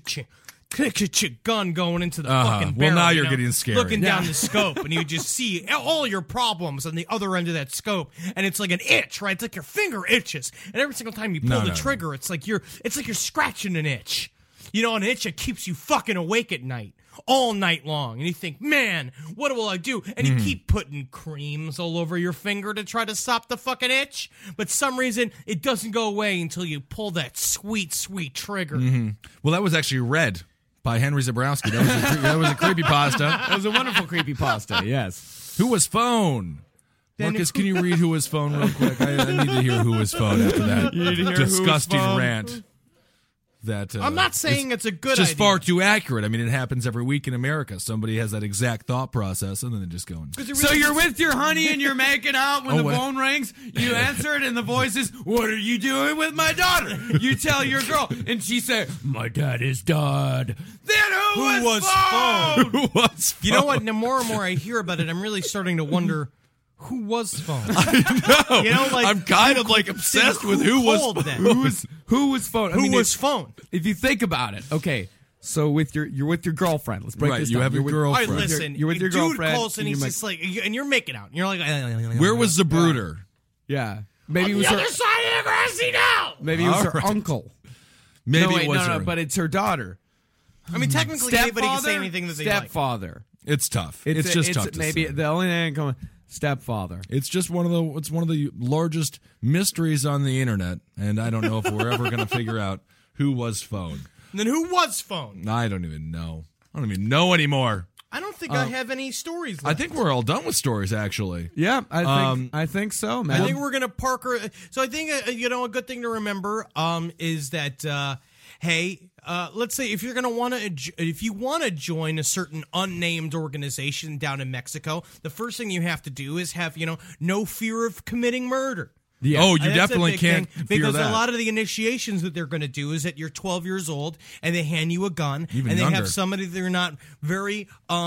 click, gun going into the fucking barrel. Well, now you you're know, getting scary. Looking down the scope, and you just see all your problems on the other end of that scope, and it's like an itch, right? It's like your finger itches, and every single time you pull the trigger, it's like you're scratching an itch. You know, an itch that keeps you fucking awake at night. All night long, and you think, man, what will I do? And you keep putting creams all over your finger to try to stop the fucking itch, but some reason it doesn't go away until you pull that sweet, sweet trigger. Well, that was actually Red by Henry Zabrowski. That was a creepypasta. That was a wonderful creepypasta, yes. Who was phone? Marcus, can you read Who Was Phone real quick? I need to hear Who Was Phone after that disgusting rant. That I'm not saying it's a good idea. It's just idea. far too accurate. I mean, it happens every week in America. Somebody has that exact thought process, and then they're just going. So you're with your honey and you're making out when the phone rings. You answer it, and the voice is, "What are you doing with my daughter?" You tell your girl, and she say, "My dad is dead." Then who was phone? Who was phone? You know what? The more and more I hear about it, I'm really starting to wonder. Who was phone? I know. You know, like, I'm kind of like obsessed with who was phone. Who was phone? Who was phone? If you think about it, okay, So you're with your girlfriend. Let's break Right, this you down. have your You're with- girlfriend. All right, listen. You're with your dude girlfriend, calls and and he's you're just like, and you're making out. And you're like, Where was Zabrudder? Yeah. Maybe it was her. side of the grassy knoll. Maybe it was All her right. uncle. Maybe no, wait, it was no, her. but it's her daughter. I mean, technically, anybody can say anything that they like. Stepfather. It's tough. It's just tough to maybe say. the only thing I can stepfather. It's just one of the largest mysteries on the internet, and I don't know if we're ever going to figure out who was phone. And then who was phone? I don't even know. I don't even know anymore. I don't think I have any stories left. I think we're all done with stories, actually. Yeah, I think so, man. I think we're gonna park her. So I think a good thing to remember is that hey, let's say if you're gonna if you want to join a certain unnamed organization down in Mexico, the first thing you have to do is have no fear of committing murder. Yeah. Oh, you That's a definitely big can't thing, fear because that. a lot of the initiations that they're going to do is that you're 12 years old and they hand you a gun Even and they younger. have somebody that they're not very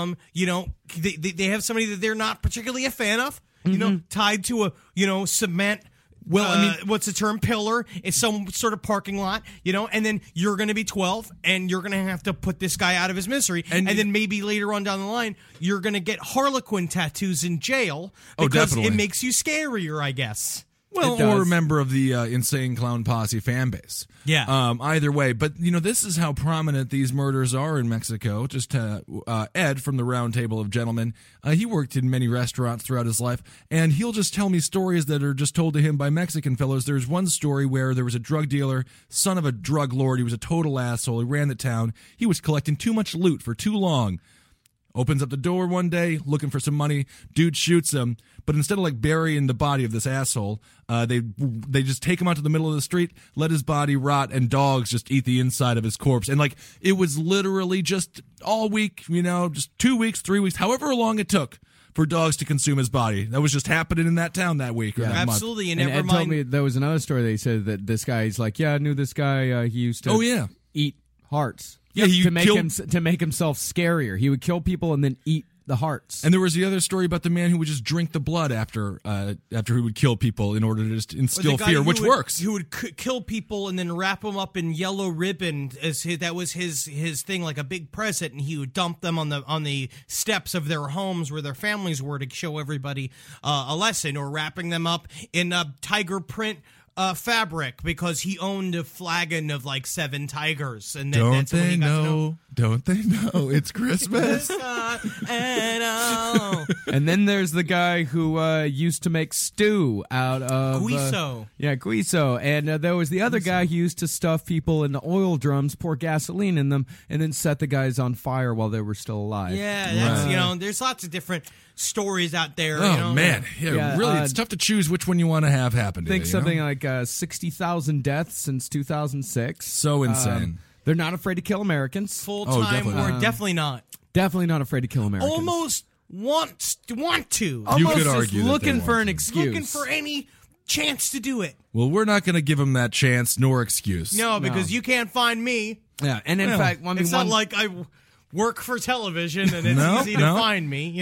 they have somebody that they're not particularly a fan of, tied to a cement. Well, I mean, what's the term? Pillar. It's some sort of parking lot, and then you're going to be 12 and you're going to have to put this guy out of his misery. And then maybe later on down the line, you're going to get Harlequin tattoos in jail Oh, because definitely. it makes you scarier, I guess. Well, It does. or a member of the Insane Clown Posse fan base. Yeah. Either way. But, this is how prominent these murders are in Mexico. Just Ed from the Round Table of Gentlemen, he worked in many restaurants throughout his life, and he'll just tell me stories that are just told to him by Mexican fellows. There's one story where there was a drug dealer, son of a drug lord. He was a total asshole. He ran the town. He was collecting too much loot for too long. Opens up the door one day, looking for some money. Dude shoots him, but instead of burying the body of this asshole, they just take him out to the middle of the street, let his body rot, and dogs just eat the inside of his corpse. And it was literally just all week, just 2 weeks, 3 weeks, however long it took for dogs to consume his body. That was just happening in that town that week or that month. Absolutely. And And never Ed told mind. me there was another story that he said that this guy, he's like, yeah, I knew this guy. He used to Oh, yeah. eat hearts. Yeah, he to make killed- to make himself scarier. He would kill people and then eat the hearts. And there was the other story about the man who would just drink the blood after he would kill people in order to just Or instill the guy fear, who which would- works. Who would kill people and then wrap them up in yellow ribbon that was his thing, like a big present, and he would dump them on the steps of their homes where their families were to show everybody a lesson, or wrapping them up in a tiger print fabric because he owned a flagon of 7 tigers, and then Don't that's when they he got to know. know? Don't they know? It's Christmas. And then there's the guy who used to make stew out of Guiso. Guiso. And there was the other guy who used to stuff people in oil drums, pour gasoline in them, and then set the guys on fire while they were still alive. Yeah, that's there's lots of different stories out there. Oh, man. Yeah, Yeah, really, it's tough to choose which one you want to have happen I think today, something like 60,000 deaths since 2006. So insane. They're not afraid to kill Americans. Full Oh, time, definitely or not. definitely not. Definitely not afraid to kill Americans. Almost want to. You Almost could just argue that they looking for want an to. excuse. Looking for any chance to do it. Well, we're not going to give him that chance nor excuse. No, because you can't find me. Yeah, and in fact, I mean, It's not like I work for television and it's No, easy to no. find me.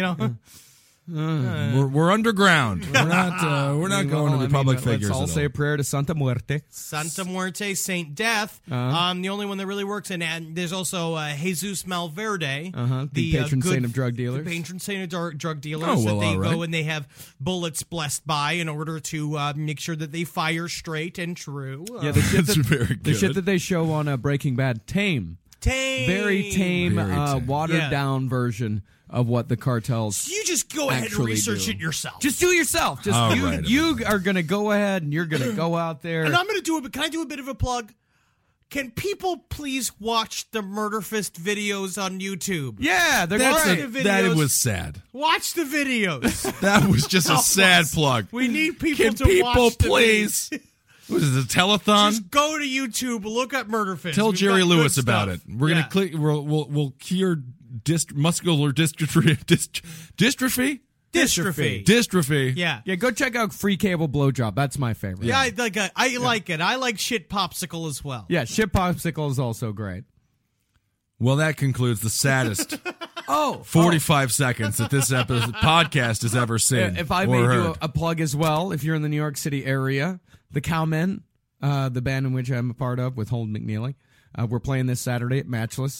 We're underground. We're not going to the public figures. Let's all at say a prayer to Santa Muerte. Santa Muerte, Saint Death. The only one that really works. And there's also Jesus Malverde, The patron saint of drug dealers. The patron saint of drug dealers. Oh, well, that they all right. go and they have bullets blessed by in order to make sure that they fire straight and true. Yeah, the shit That's that, very the shit good. that they show on Breaking Bad, tame. Tame. Very tame, Very tame. watered Yeah. down version of what the cartels You just go ahead and actually research do. it yourself. Just do it yourself. Just All you, right. you are going to go ahead and you're going to go out there. And I'm going to do it, but can I do a bit of a plug? Can people please watch the Murder Fist videos on YouTube? Yeah, they're That's great. the that videos. it was sad. Watch the videos. That was just a Help sad us. plug. We need people Can to people watch the please? What is it, a telethon? Just go to YouTube, look up Murder Fist. Tell We've Jerry got Lewis good about stuff. it. We're gonna click. We'll cure muscular dystrophy. Dystrophy. Dystrophy. Yeah. Yeah, go check out Free Cable Blowjob. That's my favorite. Yeah, I like it. I like Shit Popsicle as well. Yeah, Shit Popsicle is also great. Well, that concludes the saddest Oh, 45 seconds that this podcast has ever seen. if I or may heard. do a plug as well, if you're in the New York City area, the Cowmen, the band in which I'm a part of with Holden McNeely, we're playing this Saturday at Matchless.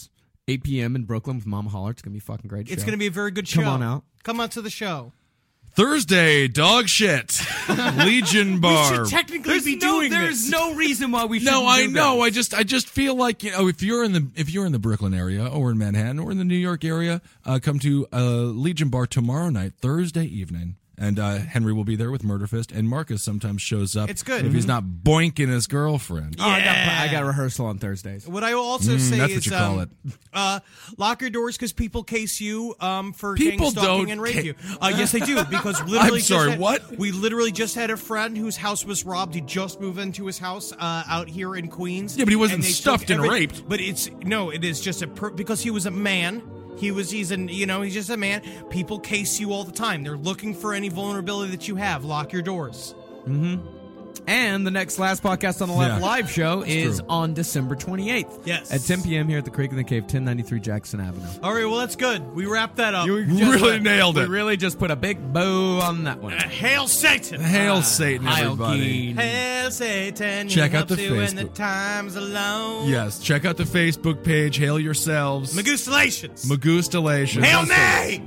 8 p.m. in Brooklyn with Mama Holler. It's going to be a fucking great show. It's going to be a very good show. Come on out. Come on to the show. Thursday, dog shit. Legion Bar. We should technically be doing this. There's no reason why we should. No, I know. I just feel like, if you're in the Brooklyn area or in Manhattan or in the New York area, come to Legion Bar tomorrow night, Thursday evening. And Henry will be there with Murderfist, and Marcus sometimes shows up. It's good. If he's not boinking his girlfriend. Yeah. I got rehearsal on Thursdays. What I will also say that's is, what you call it. Lock your doors because people case you for People gang stalking don't and rape you. Yes, they do because literally. We literally just had a friend whose house was robbed. He just moved into his house out here in Queens. Yeah, but he wasn't and they stuffed took and raped. But it is just because he was a man. He's just a man. People case you all the time. They're looking for any vulnerability that you have. Lock your doors. Mm-hmm. And the next Last Podcast on the Left live show is true. on December 28th. Yes. At 10 p.m. here at the Creek in the Cave, 1093 Jackson Avenue. All right, well, that's good. We wrapped that up. You really nailed it. We really just put a big bow on that one. Hail Satan! Hail Satan, everybody. Hail Satan! Check out the you when the Facebook. time's alone. Yes, check out the Facebook page. Hail yourselves. Magustalations! Magustalations. Hail me!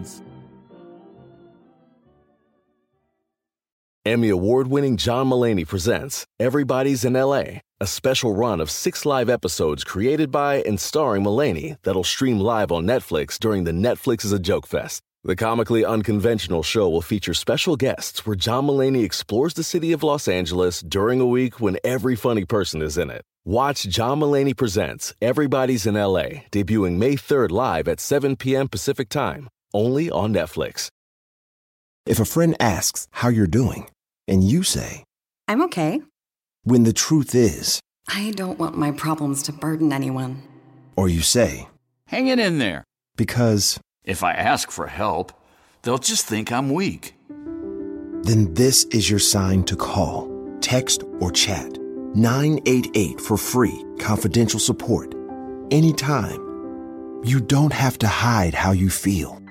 Emmy award-winning John Mulaney presents Everybody's in L.A., a special run of 6 live episodes created by and starring Mulaney that'll stream live on Netflix during the Netflix is a Joke Fest. The comically unconventional show will feature special guests where John Mulaney explores the city of Los Angeles during a week when every funny person is in it. Watch John Mulaney Presents Everybody's in L.A., debuting May 3rd live at 7 p.m. Pacific Time, only on Netflix. If a friend asks how you're doing, and you say, I'm okay. When the truth is, I don't want my problems to burden anyone. Or you say, hang it in there. Because if I ask for help, they'll just think I'm weak. Then this is your sign to call, text, or chat 988 for free, confidential support. Anytime. You don't have to hide how you feel.